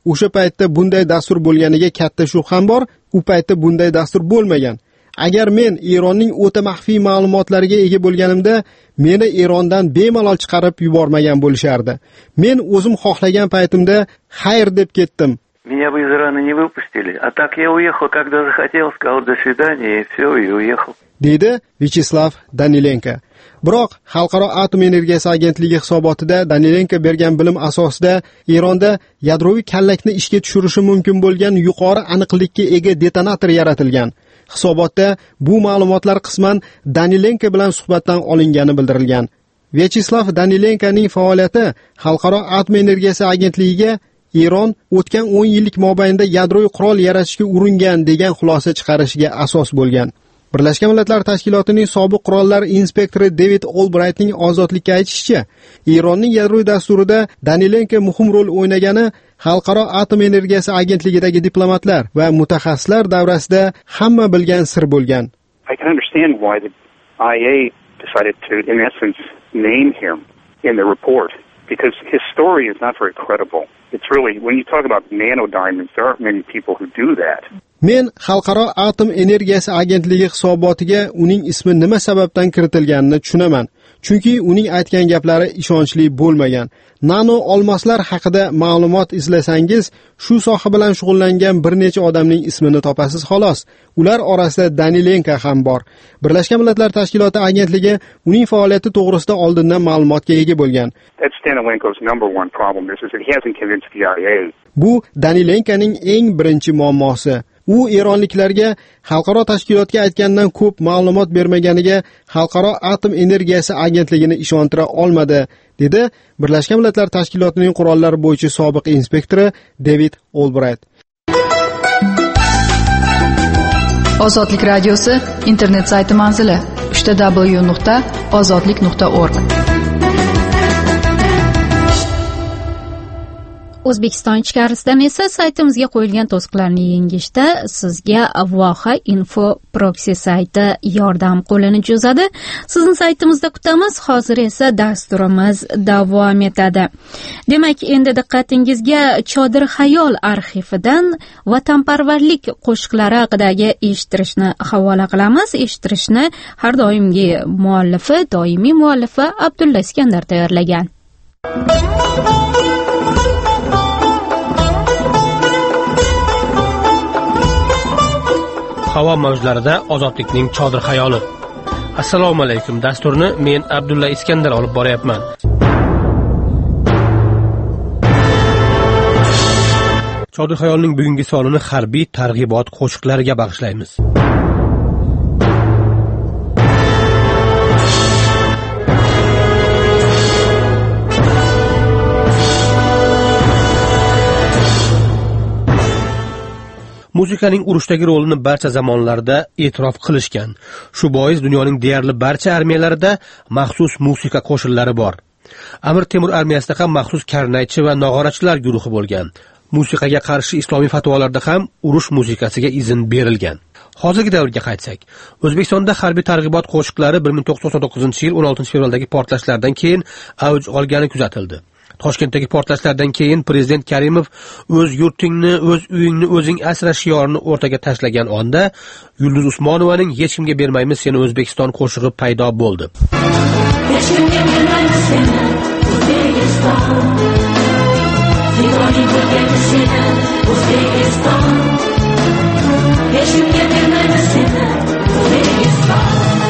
o'sha paytda bunday dastur bo'lganiga katta shubham bor. U paytda bunday dastur bo'lmagan. Agar men Eronning o'ta maxfiy ma'lumotlariga ega bo'lganimda, meni Erondan bemalol chiqarib yubormagan bo'lishardi. Men o'zim xohlagan paytimda xayr deb ketdim. Меня бы из Ирана не выпустили. А так я уехал, когда захотел, сказал до свидания, и все, и уехал. Deydi Vyacheslav Danilenko. Biroq Xalqaro atom energiyasi agentligi hisobotida Danilenko bergan bilim asosida Eronda yadroviy kallakni ishga tushirishi mumkin bo'lgan yuqori aniqlikka ega detonator yaratilgan. Hisobotda bu ma'lumotlar qisman Danilenko bilan suhbatdan olingani bildirilgan. Vyacheslav Danilenkoning faoliyati Xalqaro atom energiyasi agentligiga Eron o'tgan 10 yillik mobaynida yadroviy qurol yaratishga uringan degan xulosa chiqarishiga asos bo'lgan. Birlashgan Millatlar Tashkilotining sobiq qurollar inspektori David Albrightning ozodlikka aytishicha, Eronning yadroviy dasturida Danilenko muhim rol o'ynagani Xalqaro atom energiyasi agentligidagi diplomatlar va mutaxassislar davrasida hamma bilgan sir bo'lgan. I can understand why the IA decided to, in essence, name him in the report, because his story is not very credible. It's really, when you talk about nanodiamonds, there aren't many people who do that. Men Xalqaro atom energiyasi agentligi hisobotiga uning ismi nima sababdan kiritilganini tushunaman. Chunki uning aytgan gaplari ishonchli bo'lmagan. Nano olmoslar haqida ma'lumot izlasangiz, shu soha bilan shug'ullangan bir necha odamning ismini topasiz xolos. Ular orasida Danilenko ham bor. Birlashgan Millatlar Tashkiloti agentligi uning faoliyati to'g'risida oldindan ma'lumotga ega bo'lgan. That's Danilenko's number one problem is that he hasn't convinced the IA. Bu Danilenkoning eng birinchi muammosi. U eronliklarga xalqaro tashkilotga aytgandan ko'p ma'lumot bermaganiga Xalqaro atom energiyasi agentligini ishontira olmadi, dedi Birlashgan Millatlar Tashkilotining qurollar bo'yicha sobiq inspektori David Albright. Ozodlik radiosi internet sayti manzili www.ozodlik.org. O'zbekiston ichkarisidan esa saytimizga qo'yilgan to'siqlarni yengishda sizga Voha Info Proxy sayti yordam qo'lini cho'zadi. Sizni saytimizda kutamiz. Hozir esa dasturimiz davom etadi. Demak, endi diqqatingizga Chodir Xayol arxividan vatanparvarlik qo'shiqlari haqidagi eshittirishni havola qilamiz. Eshittirishni har doimgi doimiy muallifi Abdulla Iskandar tayyorlagan. Havo mavjlarida ozodlikning chodir xayoli. Assalomu alaykum. Dasturni men Abdulla Iskandar olib boryapman. Chodir xayolning bugungi sonini harbiy targ'ibot qo'shiqlariga bag'ishlaymiz. Muzikaning urushdagi rolini barcha zamonlarda e'tirof qilishgan. Shu bois dunyoning deyarli barcha armiyalarida maxsus musiqa qo'shinlari bor. Amir Temur armiyasida ham maxsus karnaychi va nog'orachilar guruhi bo'lgan. Musiqaga qarshi islomiy fatvolarda ham urush musiqasiga izn berilgan. Hozirgi davrga qaytsak, O'zbekistonda harbiy targ'ibot qo'shiqlari 1999-yil 16-fevraldagi portlashlardan keyin avj olgani kuzatildi. Toshkentdagi portlashlardan keyin prezident Karimov o'z yurtingni, o'z uyingni o'zing asra shiorini o'rtaga tashlagan onda Yulduz Usmonovaning Hech kimga bermaymiz seni O'zbekiston qo'shig'i paydo bo'ldi. Hech kimga bermaymiz seni O'zbekiston. Ziyoli bo'lgan seni O'zbekiston. Hech kimga bermaymiz seni O'zbekiston.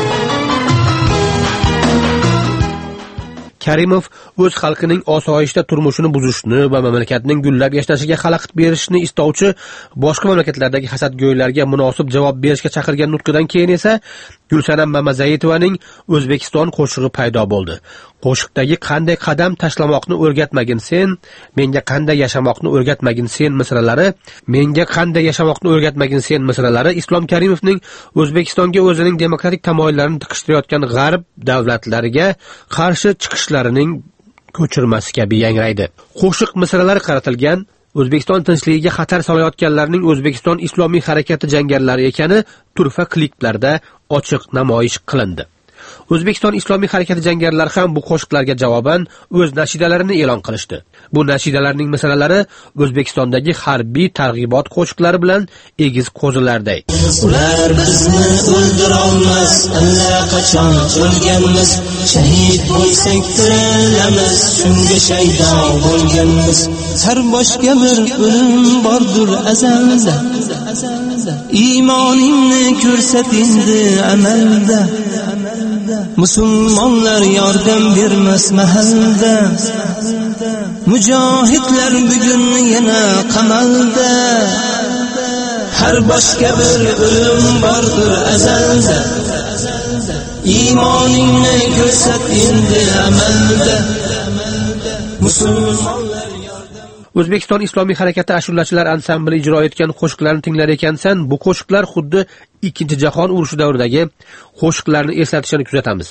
Karimov o'z xalqining osoyishta turmushini buzishni va mamlakatning gullab yashashiga xalaqit berishni istovchi boshqa mamlakatlardagi hasadgo'ylarga munosib javob berishga chaqirgan nutqidan keyin esa Gulsanam Mamazayitovaning O'zbekiston qo'shig'i paydo bo'ldi. Qo'shiqdagi qanday qadam tashlamoqni o'rgatmagin sen, menga qanday yashamoqni o'rgatmagin sen misralari, menga qanday yashamoqni o'rgatmagin sen misralari Islom Karimovning O'zbekistonga o'zining demokratik tamoyillarini tiqishtirayotgan g'arb davlatlariga qarshi chiqishlarining ko'chirmasi kabi yangraydi. Qo'shiq misralari qaratilgan O'zbekiston tinchligiga xatar solayotganlarning O'zbekiston Islomiy harakati jangarilari ekani turfa kliplarda ochiq namoyish qilindi. O'zbekiston Islomiy harakati jangarilari ham bu qo'shiqlarga javoban o'z nashidalarini e'lon qilishdi. Bu nashidalarning masalalari O'zbekistondagi harbiy targ'ibot qo'shiqlari bilan egiz qo'zilarday. Ular bizni o'ldirolmas, allaqachon o'lganmiz. Shahid bo'lsak tirilamiz, shunga shaydo bo'lganmiz. Har boshga bir o'lim bordir azalda. Iymoningni ko'rsatingdi amalda. Musulmonlar yordam bermas mahalda. Mujohidlar bugun yana qamalda. Har boshga bir o'lim bordir azalda. Iymoningni ko'rsat endi amalda. Musulmonlar O'zbekiston Islomiy harakati ashulachilar ansambli ijro etgan qo'shiqlarni tinglar ekansan, bu qo'shiqlar xuddi Ikkinchi jahon urushi davridagi qo'shiqlarni eslatishini kuzatamiz.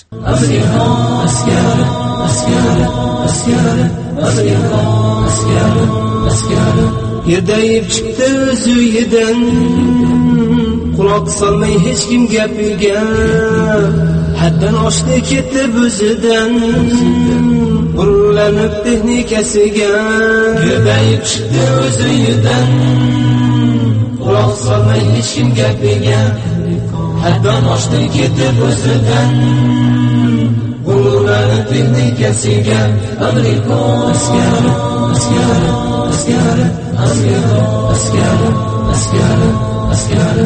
Yerdayib chiqdi uyidan, quloq solmay hech kim gapiga, haddan oshdi ketdi o'zidan, urlanib texnikasiga. Yerdayib chiqdi uyidan, quloq solmay hech kim gapiga, haddan oshdi ketdi o'zidan, urlanib texnikasiga. Amerika askari, askari, askari, askari, askari, askari.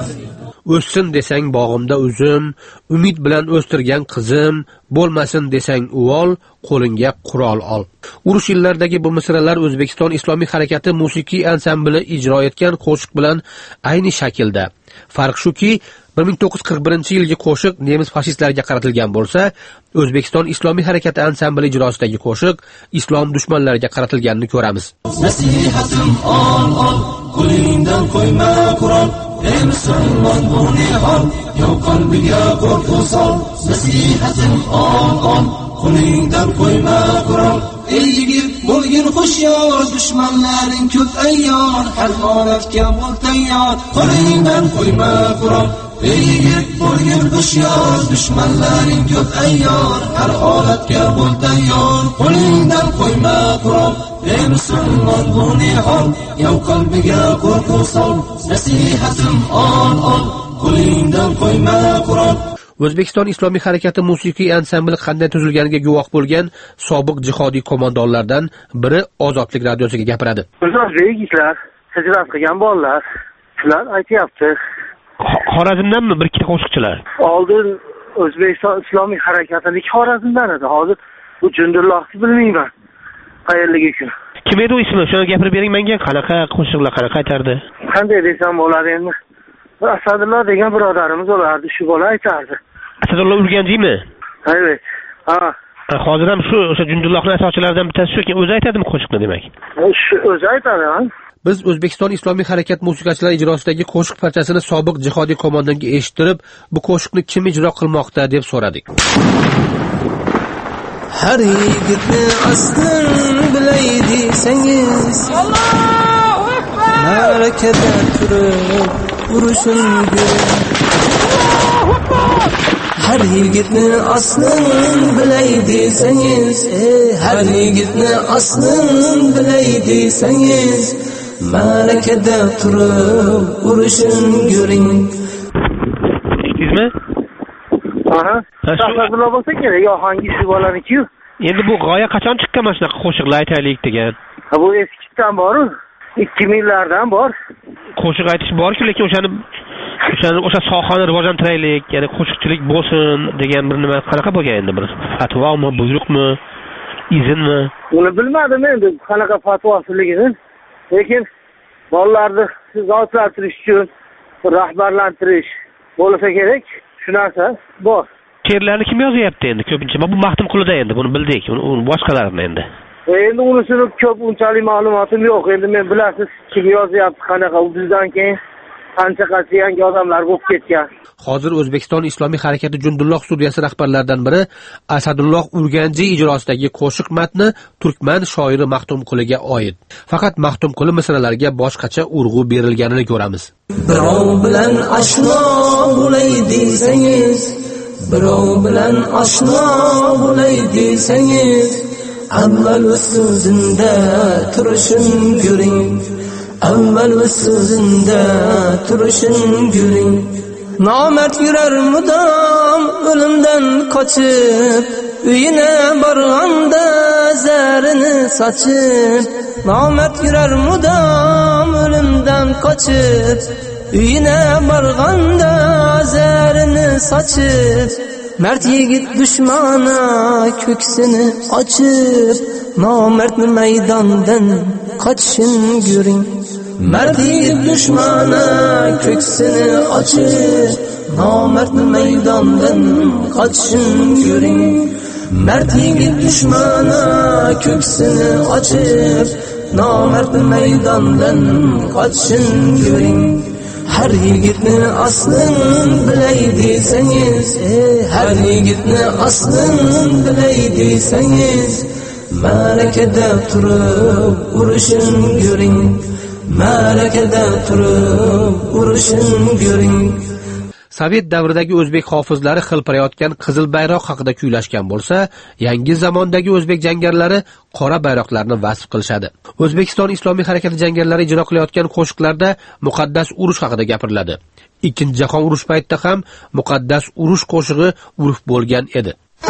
O'ssin desang bog'imda uzum, umid bilan o'stirgan qizim, bo'lmasin desang uvol, qo'lingga qurol ol. Urush yillaridagi bu misralar O'zbekiston Islomiy harakati musiqiy ansambli ijro etgan qo'shiq bilan ayni shaklda. Farq shuki, 1941-yilgi qo'shiq nemis fashistlariga qaratilgan bo'lsa, O'zbekiston Islomiy harakati ansambli ijrosidagi qo'shiq islom dushmanlariga qaratilganini ko'ramiz. Nasihatim ol, qo'lingdan qo'yma qurol. Ey musulmon bu ne hol, yo qalbiga qo'rquv sol. Nasihatim ol, qo'lingdan qo'yma qurol. Ey yigit bo'lgin xushyor, dushmanlaring ko'p ayyor, har holatga bo'l tayyor. Qo'lingdan qo'yma qurol. Ey yigit bo'lgin xushyor, dushmanlaring ko'p ayyor, har holatga bo'l tayyor. Qo'lingdan qo'yma qurol. Ey musulmon bu ne hol, yo qalbiga qo'rquv sol. Nasihatim ol, qo'lingdan qo'yma qurol. O'zbekiston Islomiy harakati musiqiy ansambli qanday tuzilganiga guvoh bo'lgan sobiq jihodiy qo'mondonlardan biri Ozodlik radiosiga gapiradi. O'zbeklar, hijrat qilgan bolalar, shular aytayapti. Xorazmdanmi bir ikkita qo'shiqchilar? Oldin O'zbekiston Islomiy harakatining Xorazmdan edi. Hozir bu Jundullohni bilmayman. Qayerligi uchun. Kim edi u ismi? Shuni gapirib bering menga. Qanaqa qo'shiqlar, qanaqa aytardi? Qanday desam bo'ladi endi? Asadulloh degan birodarimiz bo'lardi, shu bola aytardi. Asadulloh Urganjimi? Evet. Ha. Hozir ham shu o'sha Jundullohning asoschilaridan bittasi shu, o'zi aytadimi qo'shiqni demak? O'zi aytadi, ha? Biz O'zbekiston Islomiy harakat musiqachilari ijrosidagi qo'shiq parchasini sobiq jihodiy qo'mondonga eshittirib, bu qo'shiqni kim ijro qilmoqda deb so'radik. Har yigitni aslin bilay desangiz, Allohu akbar, harakatda turib urushin Allohu akbar. Har yigitni aslin bilay desangiz, har yigitni aslin bilay desangiz, malakada turib urushin ko'ring. Eshitdingizmi? Aha. Asadulloh bo'lsa kerak, yo hangi shu bolaniki-yu. Endi bu g'oya qachon chiqqan mana shunaqa qo'shiqlar aytaylik degan? Ha, bu eskidan bor, 2000lardan bor. Qo'shiq aytish bor-ku, lekin o'sha sohani rivojlantiraylik, ya'ni qo'shiqchilik bo'lsin degan bir nima qanaqa bo'lgan endi, bir fatvomi, buyruqmi, izinmi? Uni bilmadim endi qanaqa fatvosiligini. Lekin bolalarni zotlantirish uchun rahbarlantirish bo'lsa kerak, shu narsa bor. She'rlarni kim yozyapti endi? Ko'pincha bu Mahtumqulida endi, buni bildik. Uni boshqalarni endi. Endi unisini ko'p unchalik ma'lumotim yo'q. Endi men bilasiz, kim yozyapti, qanaqa u bizdan keyin qancha yangi odamlar bo'lib ketgan. Hozir O'zbekiston Islomiy harakati Jundulloh studiyasi rahbarlaridan biri Asadulloh Urganji ijrosidagi qo'shiq matni turkman shoiri Mahtumquliga oid. Faqat Mahtumquli misralariga boshqacha urg'u berilganini ko'ramiz. Birov bilan oshno bo'lay desangiz, birov bilan oshno bo'lay desangiz, avval o'z so'zinda turishim ko'ring, avval o'z so'zinda turishim ko'ring. Nomard yurar mudom o'limdan qochib, uyine borganda zarini saçıp. Nomard yurar mudom o'limdan qochib, uyine borganda zarini saçıp. Mard yigit dushmana ko'ksini ochib, nomardni maydondan qochishini ko'ring. Mard yigit dushmana ko'ksini ochib, nomardni maydondan qochishini ko'ring. Mard yigit dushmana ko'ksini ochib, nomardni maydondan qochishini ko'ring. Har yigitni aslin bilay desangiz, har yigitni aslin bilay desangiz, malakada turib urushin ko'ring, malakada turib urushin ko'ring. Sovet davridagi o'zbek hofizlari xilpirayotgan qizil bayroq haqida kuylashgan bo'lsa, yangi zamondagi o'zbek jangarlari qora bayroqlarni vasf qilishadi. O'zbekiston Islomiy harakati jangarlari ijro qilayotgan qo'shiqlarda muqaddas urush haqida gapiriladi. Ikkinchi jahon urushi paytida ham muqaddas urush qo'shig'i urf bo'lgan edi.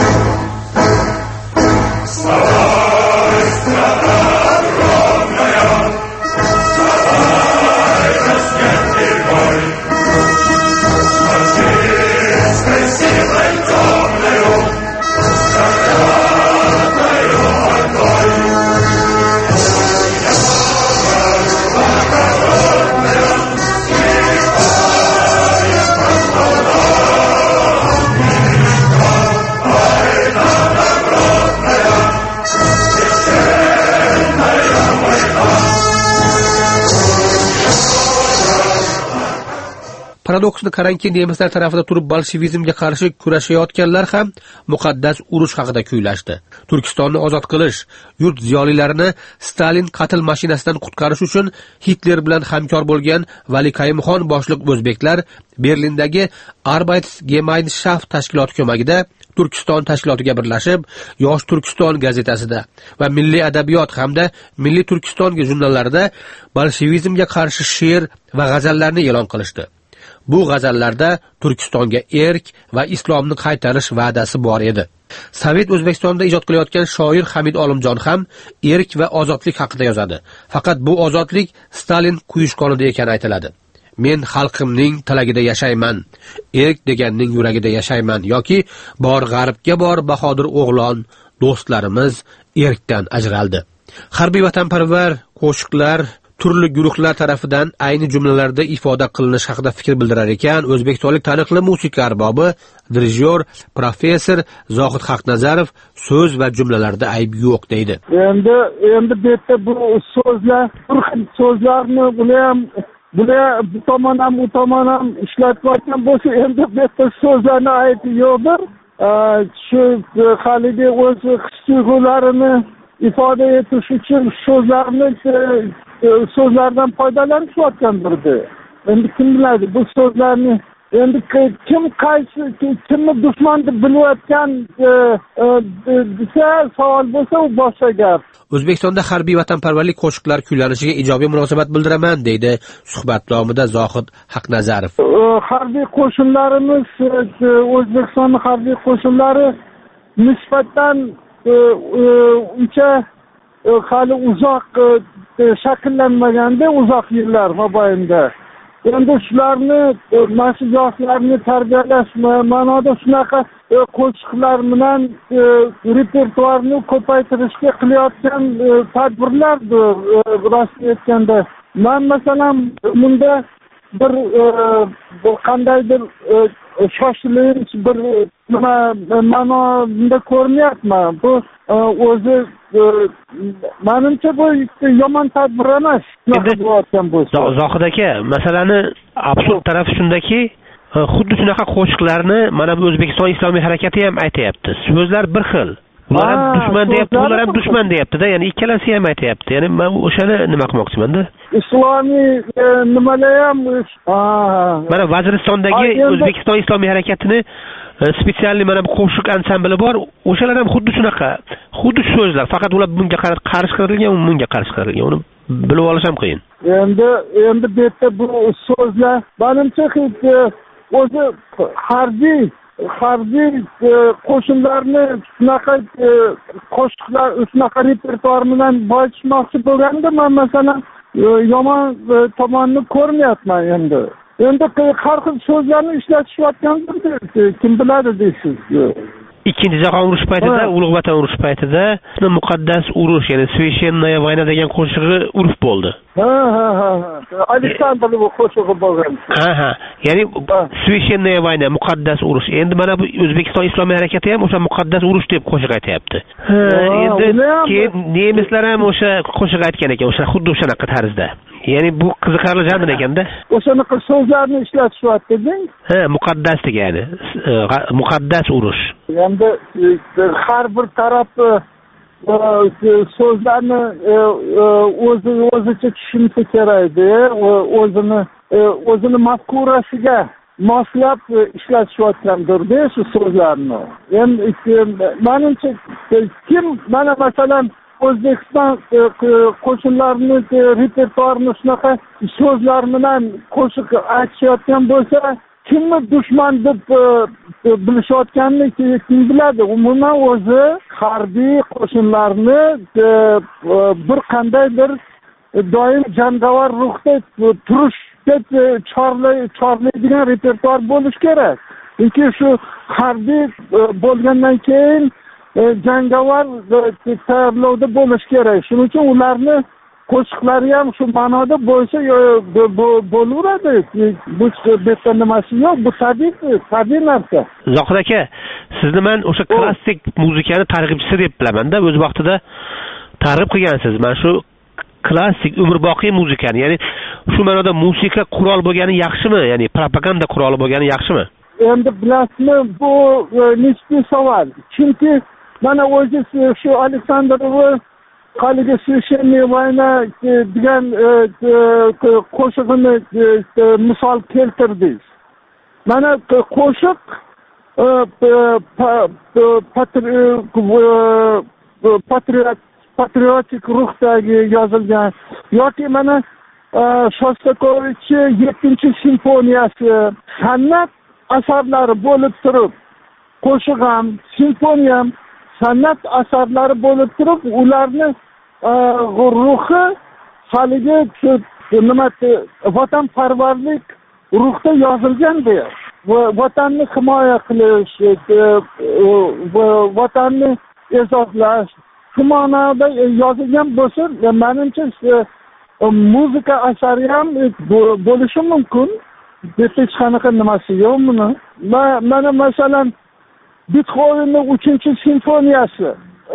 Paradoksni qarangki, nemislar tarafida turib bolshevizmga qarshi kurashayotganlar ham muqaddas urush haqida kuylashdi. Turkistonni ozod qilish, yurt ziyolilarini Stalin qatl mashinasidan qutqarish uchun Hitler bilan hamkor bo'lgan Vali Qayumxon boshliq o'zbeklar Berlindagi Arbeitsgemeinschaft tashkiloti ko'magida Turkiston tashkilotiga birlashib, Yosh Turkiston gazetasida va Milliy adabiyot hamda Milliy Turkiston jurnallarida bolshevizmga qarshi she'r va g'azallarni e'lon qilishdi. Bu g'azallarda Turkistonga erk va islomni qaytarish va'dasi bor edi. Sovet O'zbekistonda ijod qilayotgan shoir Hamid Olimjon ham erk va ozodlik haqida yozadi. Faqat bu ozodlik Stalin quyishqonida ekani aytiladi. Men xalqimning tilagida yashayman, erk deganning yuragida yashayman yoki bor g'arbga bor bahodir o'g'lon, do'stlarimiz erkdan ajraldi. Harbiy vatanparvar qo'shiqlar turli guruhlar tarafidan ayni jumlalarda ifoda qilinish haqida fikr bildirar ekan, o'zbekistonlik taniqli musiqa arbobi, dirijyor, professor Zohid Haqnazarov so'z va jumlalarda ayb yo'q deydi. Endi bu yerda bu so'zlar, so'zlarni bu tomon ham u tomon ham ishlatayotgan bo'lsa, endi bu yerda so'zlarni aybi yo'qdir. Shu haligi o'z his-tuyg'ularini ifoda etish uchun so'zlardan foydalanishayotgandir. Endi kim biladi bu so'zlarni, endi kimni dushman deb bilayotgan desa savol bo'lsa, u boshqa gap. O'zbekistonda harbiy vatanparvarlik qo'shiqlar kuylanishiga ijobiy munosabat bildiraman deydi suhbat davomida Zohid Haqnazarov. Harbiy qo'shinlarimiz, O'zbekistonning harbiy qo'shinlari nisbatan uncha hali uzoq shakllanmaganda, uzoq yillar mobaynida. Endi shularni mashq yoshlarni tarbiyalash ma'noda shunaqa qo'shiqlar bilan repertuarni ko'paytirishga qilayotgan tadbirlardir rostini aytganda. Men masalan bunda bir qandaydir shoshilinch bir ma'noda ko'rmayapman. Bu o'zi menimcha bu yomon tadbir emas. Zohid aka, masalani absurd tarafi shundaki, xuddi shunaqa qo'shiqlarni mana bu O'zbekiston Islomiy harakati ham aytayapti. So'zlar bir xil, ular ham dushman deyapti, bular ham dushman deyapti-da, ya'ni ikkalasi ham aytayapti. Ya'ni men o'shani nima qilmoqchiman-da. Islomiy nimalar ham mana Vaziristondagi O'zbekiston islomiy harakatini spetsialniy mana bu qo'shiq ansambli bor. O'shalar ham xuddi shunaqa. Xuddi so'zlar, faqat ular bunga qarshi qilingan, bunga qarshi qilingan. Uni bilib olish ham qiyin. Endi bu yerda bu so'zlar menimcha o'zi harbiy qo'shinlarni shunaqa qo'shiqlar, shunaqa repertuar bilan boyitishmoqchi bo'lganda, men masalan yomon tomonini ko'rmayapman endi. Endi har xil so'zlarni ishlatishayotgandir, kim biladi deysiz. Ikkinchi jahon urushi paytida, Ulug' Vatan urushi paytida muqaddas urush, ya'ni Sveshennaya vayna degan qo'shig'i urf bo'ldi. Ha. Aleksandrov qo'shig'i bo'lgan. Ha. Ya'ni Sveshennaya vayna, muqaddas urush. Endi mana bu O'zbekiston islomiy harakati ham o'sha muqaddas urush deb qo'shiq aytayapti. Endi keyin nemislar ham o'sha qo'shiq aytgan ekan, o'sha xuddi o'shanaqa tarzda. Ya'ni bu qiziqarli janr ekanda. O'shanaqa so'zlarni ishlatishyapti-deng. Ha, muqaddas degani. Muqaddas urush. Endi har bir taraf so'zlarni o'zicha tushunsa kerak-da, o'zini mafkurasiga moslab ishlatishayotgandir-da shu so'zlarni. Endi menimcha kim mana masalan O'zbekiston qo'shinlarini repertuarini shunaqa so'zlar bilan qo'shiq aytishayotgan bo'lsa, kimni dushman deb bilishayotganini kim biladi? Umuman o'zi harbiy qo'shinlarni bir qandaydir doim jangovar ruhda turishga chorlaydigan repertuar bo'lishi kerak. Chunki shu harbiy bo'lgandan keyin jangovar tayyorlovda bo'lish kerak. Shuning uchun ularni qo'shiqlari ham shu ma'noda bo'lsa bo'laveradi. Bu betda nimasi yo'q, bu tabiiy narsa. Zohid aka, sizni men o'sha klassik muzikani targ'ibchisi deb bilaman-da, o'z vaqtida targ'ib qilgansiz. Men shu klassik umrboqiy muzikani, ya'ni shu ma'noda musiqa qurol bo'lgani yaxshimi? Ya'ni propaganda quroli bo'lgani yaxshimi? Endi bilasizmi, bu nisbiy savol. Chunki mana o'zi shu Aleksandrov haligi Sveshennaya vayna degan qo'shig'ini misol keltirdingiz. Mana qo'shiq patriotik ruhdagi yozilgan yoki mana Shostakovichning 7-simfoniyasi san'at asarlari bo'lib turib, qo'shiq ham, simfoniya ham san'at asarlari bo'lib turib, ularni ruhi haligi nima vatanparvarlik ruhda yozilgan-da. Vatanni himoya qilish, vatanni e'zozlash, shu ma'noda yozilgan bo'lsa, menimcha muzika asari ham bo'lishi mumkin. Hech qanaqa nimasi yo'q buni. Mana masalan Beethovenning 3-simfoniyasi.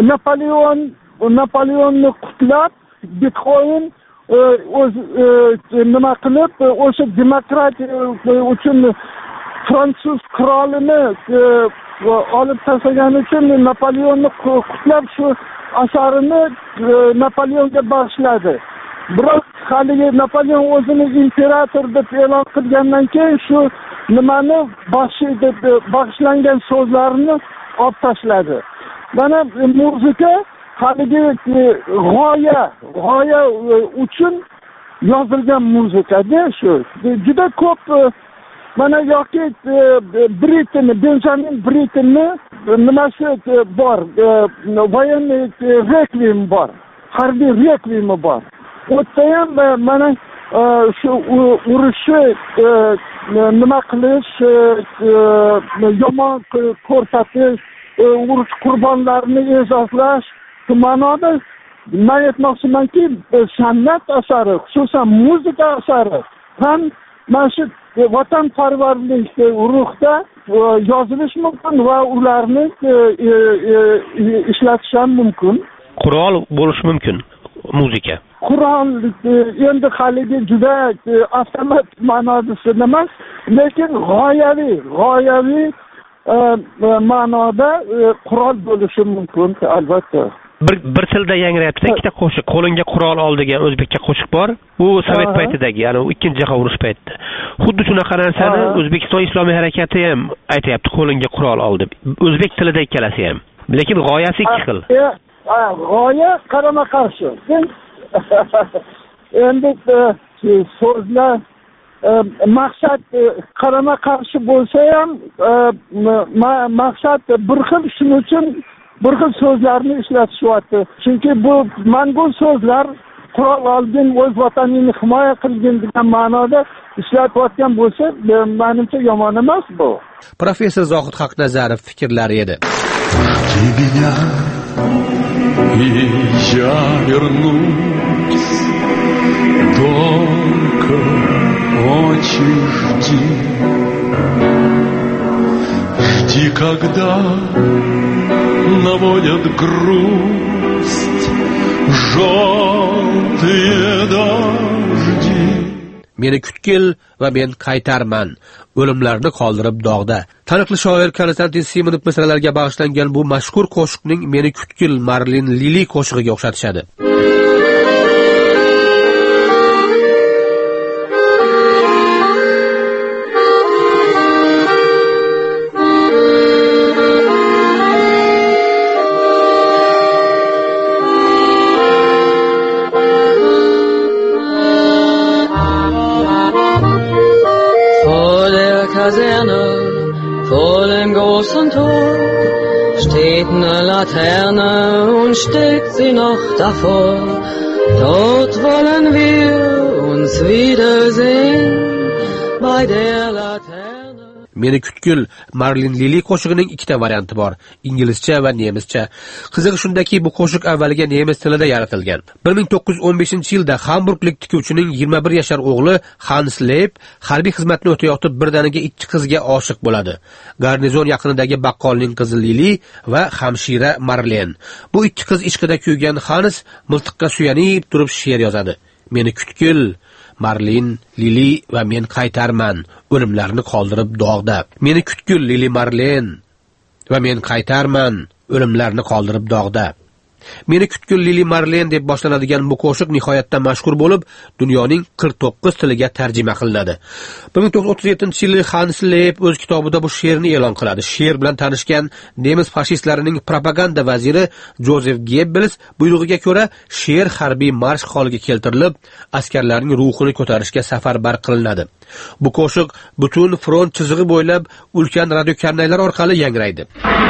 Napoleonni qutlab, Beethoven o'z nima qilib, o'sha demokratiya uchun fransuz qirolini olib tashlagani uchun Napoleonni qutlab shu asarini Napoleonga bag'ishladi. Biroq haligi Napoleon o'zini imperator deb e'lon qilgandan keyin shu nimani bag'ishlangan so'zlarini olib tashladi. Mana muzika haligi g'oya uchun yozilgan muzika-da shu. Juda ko'p mana yoki Benjamin Brittenni nimasi bor, voyenniy rekviem bor, harbiy rekviem bor. O'tda ham mana shu urushni nima qilish, yomon ko'rsatish, urush qurbonlarini e'zozlash, shu ma'noda men aytmoqchimanki, san'at asari, xususan muzika asari ham mana shu vatanparvarlik ruhda yozilishi mumkin va ularni ishlatish ham mumkin. Qurol bo'lishi mumkin muzika. Qurol endi haligi juda avtomat ma'nosida emas, lekin g'oyaviy ma'noda qurol bo'lishi mumkin, albatta. Bir tilda yangrayapti, ikkita qo'shiq. Qo'linga qurol ol degan o'zbekcha qo'shiq bor. Bu sovet paytidagi, ya'ni ikkinchi jahon urushi paytida. Xuddi shunaqa narsani O'zbekiston Islomiy harakati ham aytayapti, qo'linga qurol ol deb. O'zbek tilida ikkalasi ham. Lekin g'oyasi ikki xil. G'oya qarama-qarshi. Endi so'zlar maqsad qarama-qarshi bo'lsa ham maqsad bir xil, shuning uchun bir xil so'zlarni ishlatishyapti. Chunki bu mangul so'zlar qurol olgin, o'z vataningni himoya qilgin degan ma'noda ishlatayotgan bo'lsa, menimcha yomon emas bu. Professor Zohid Haqnazarov fikrlari edi. Я вернусь, только очень жди. Жди, когда наводят грусть желтые дожди. Meni kutgil va men qaytarman, o'limlarni qoldirib dog'da. Taniqli shoir Konstantin Simonov misralarga bag'ishlangan bu mashhur qo'shiqning Meni kutgil Marlin Lili qo'shig'iga o'xshatishadi. Vor dem großen Tor steht eine Laterne und steht sie noch davor. Dort wollen wir uns wiedersehen bei der Laterne. Meni kutgil Marlin Lili qo'shig'ining ikkita varianti bor, inglizcha va nemischa. Qizig'i shundaki, bu qo'shiq avvaliga nemis tilida yaratilgan. 1915-yilda Hamburglik tikuvchining 21 yashar o'g'li Hans Leib harbiy xizmatni o'tayotib birdaniga ikki qizga oshiq bo'ladi. Garnizon yaqinidagi baqqolning qizi Lili va hamshira Marlen. Bu ikki qiz ishqida kuygan Hans miltiqqa suyanib turib she'r yozadi. Meni kutgil Marlin, Lili va men qaytarman, o'limlarni qoldirib dog'da. Meni kutgil Lili Marlen va men qaytarman, o'limlarni qoldirib dog'da. Meni kutgil Lili Marlen deb boshlanadigan bu qo'shiq nihoyatda mashhur bo'lib, dunyoning 49 tiliga tarjima qilinadi. 1937-yili Hans Leib o'z kitobida bu she'rni e'lon qiladi. She'r bilan tanishgan nemis fashistlarining propaganda vaziri Josef Goebbels buyrug'iga ko'ra she'r harbiy marsh holiga keltirilib, askarlarning ruhini ko'tarishga safarbar qilinadi. Bu qo'shiq butun front chizig'i bo'ylab ulkan radiokarnaylar orqali yangraydi.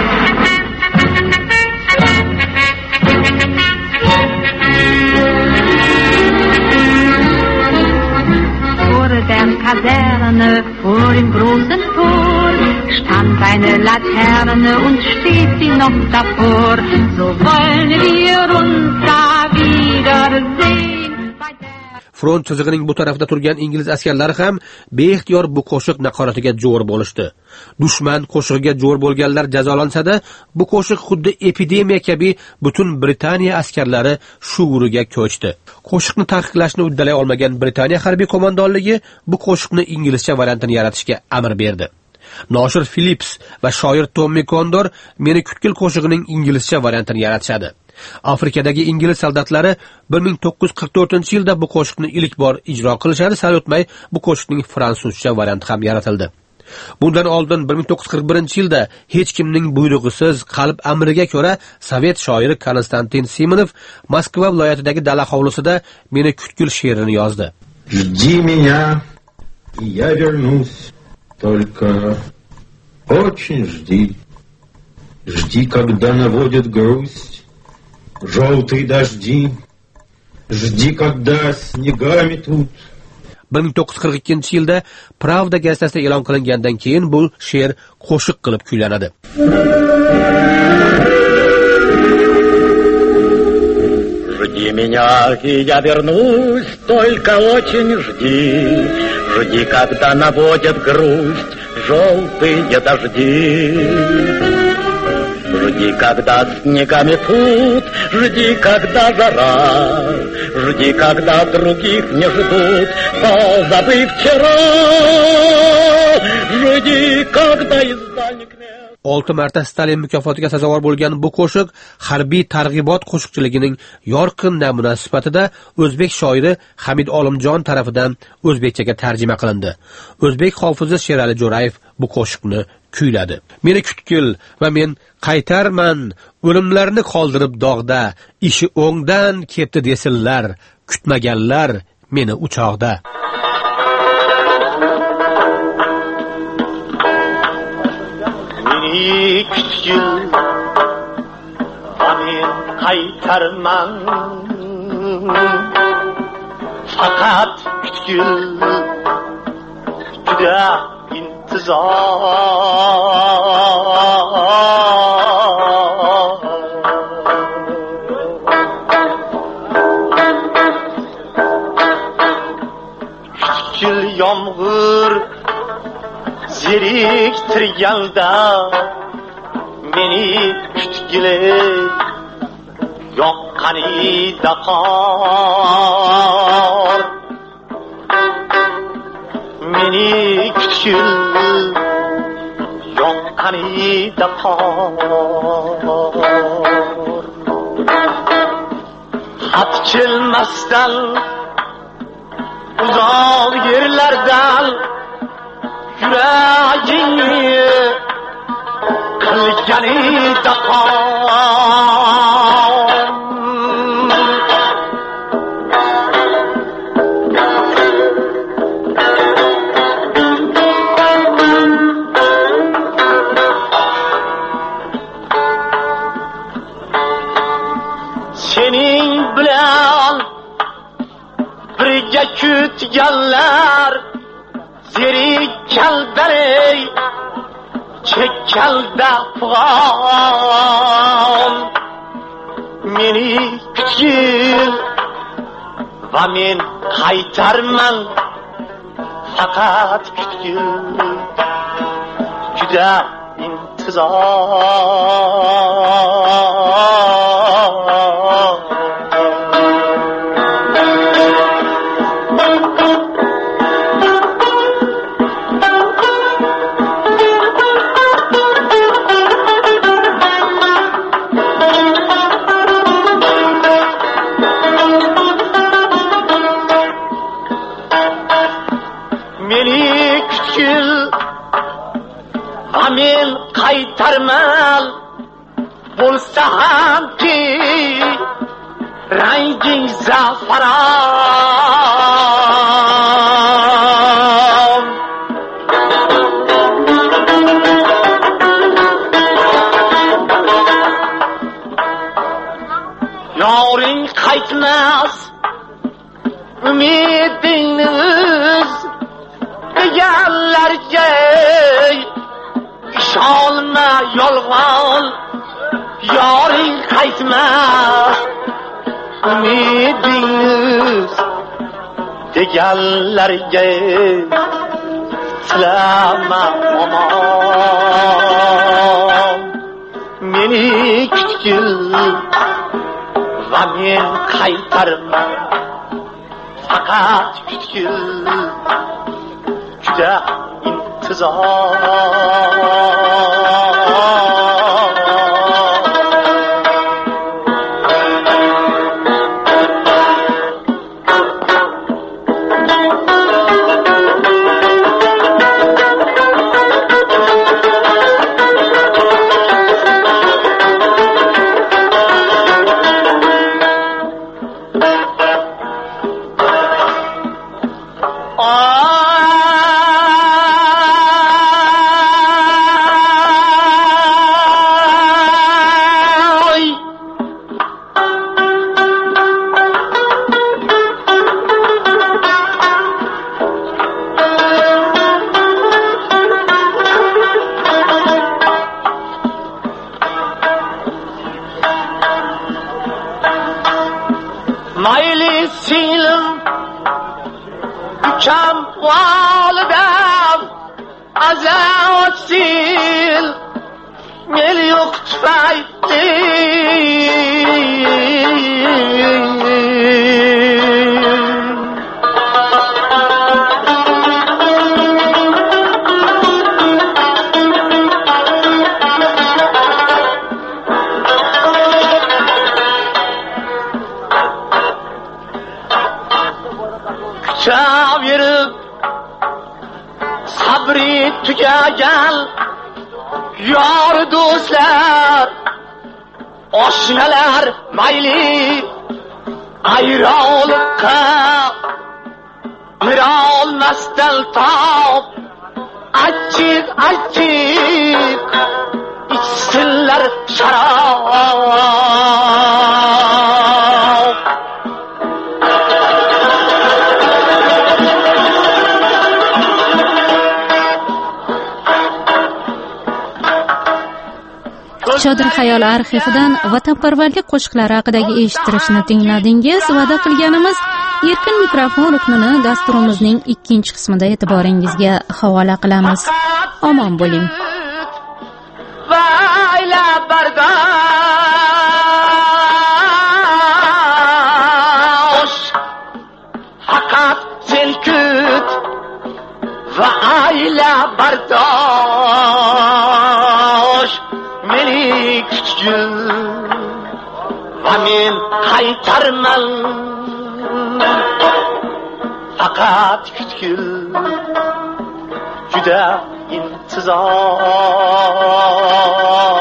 Kaserne vor dem großen Tor stand eine Laterne und steht sie noch davor. So wollen wir uns da wiedersehen. Front chizig'ining bu tarafida turgan ingliz askarlari ham beixtiyor bu qo'shiq naqoratiga jo'r bo'lishdi. Dushman qo'shig'iga jo'r bo'lganlar jazolansa-da, bu qo'shiq xuddi epidemiya kabi butun Britaniya askarlari shuuriga ko'chdi. Qo'shiqni taqiqlashni uddalay olmagan Britaniya harbiy qo'mondonligi bu qo'shiqni inglizcha variantini yaratishga amr berdi. Noshir Phillips va shoir Tommy Condor Meni kutgil qo'shig'ining inglizcha variantini yaratishadi. Afrikadagi ingliz soldatlari 1944-yilda bu qo'shiqni ilk bor ijro qilishadi. Sal o'tmay bu qo'shiqning fransuzcha varianti ham yaratildi. Bundan oldin 1941-yilda hech kimning buyrug'isiz qalb amriga ko'ra sovet shoiri Konstantin Simonov Moskva viloyatidagi dala hovlisida Meni kutgil she'rini yozdi. Жди меня, и я вернусь, только очень жди. Жди, когда наводит грусть желтые дожди. Жди, когда снегами тут. 1942-yilda Pravda gazetasida e'lon qilingandan keyin bu she'r qo'shiq qilib kuylanadi. Жди меня, и я вернусь, только очень жди. Жди, когда наводят грусть желтые дожди. Жди, когда снегами тут, жди, когда жара, жди, когда других не ждут, позабыв вчера, жди, когда из дальних мест 6 marta Stalin mukofotiga sazovor bo'lgan bu qo'shiq harbiy targ'ibot qo'shiqchiligining yorqin namunasi sifatida o'zbek shoiri Hamid Olimjon tomonidan o'zbekchaga tarjima qilindi. O'zbek hofizi Sherali Jo'rayev bu qo'shiqni kuyladi. Meni kutgil va men qaytarman, o'limlarni qoldirib dog'da, ishi o'ngdan ketdi desinlar, kutmaganlar meni uchoqda. Meni kutgil va men qaytarman, faqat kutgil, juda Kutgil yomg'ir zeriktirganda, meni kutgil yoqqanida qor. Meni kutgil yoqqanida qor. Xat kelmasdan uzoq yerlardan yuragingni qilganida qor. Sening bilan birga kutganlar zerikkalday chekkalda fig'on. Meni kutgil va men qaytarman, faqat kutgil, juda intizor. Men qaytarman, bo'lsa hamki ranging zafaron. Yoring qaytmas, umidingni uz deganlarga ishonma yolg'on. Yoring qaytmas, umidingiz deganlarga tilama omon. Meni kutgil va men qaytarman, faqat kutgil, juda intizor. Mayli singlim, ukam volidam, azat sil, mel yo'q tufayli. tugagan yor do'stlar oshnalar mayli ayroliqqa birolmasdan top achchiq ichsinlar sharob. Shodir xayol arxividan vatanparvarlik qo'shiqlari haqidagi eshittirishni tingladingiz. Va'da qilganimiz erkin mikrofon ruknini dasturimizning 2-qismida e'tiboringizga havola qilamiz. Omon bo'ling. Vayla bardosh faqat sen kut va ayla bardosh meni kutgin va men qaytarman faqat kutgin juda intizor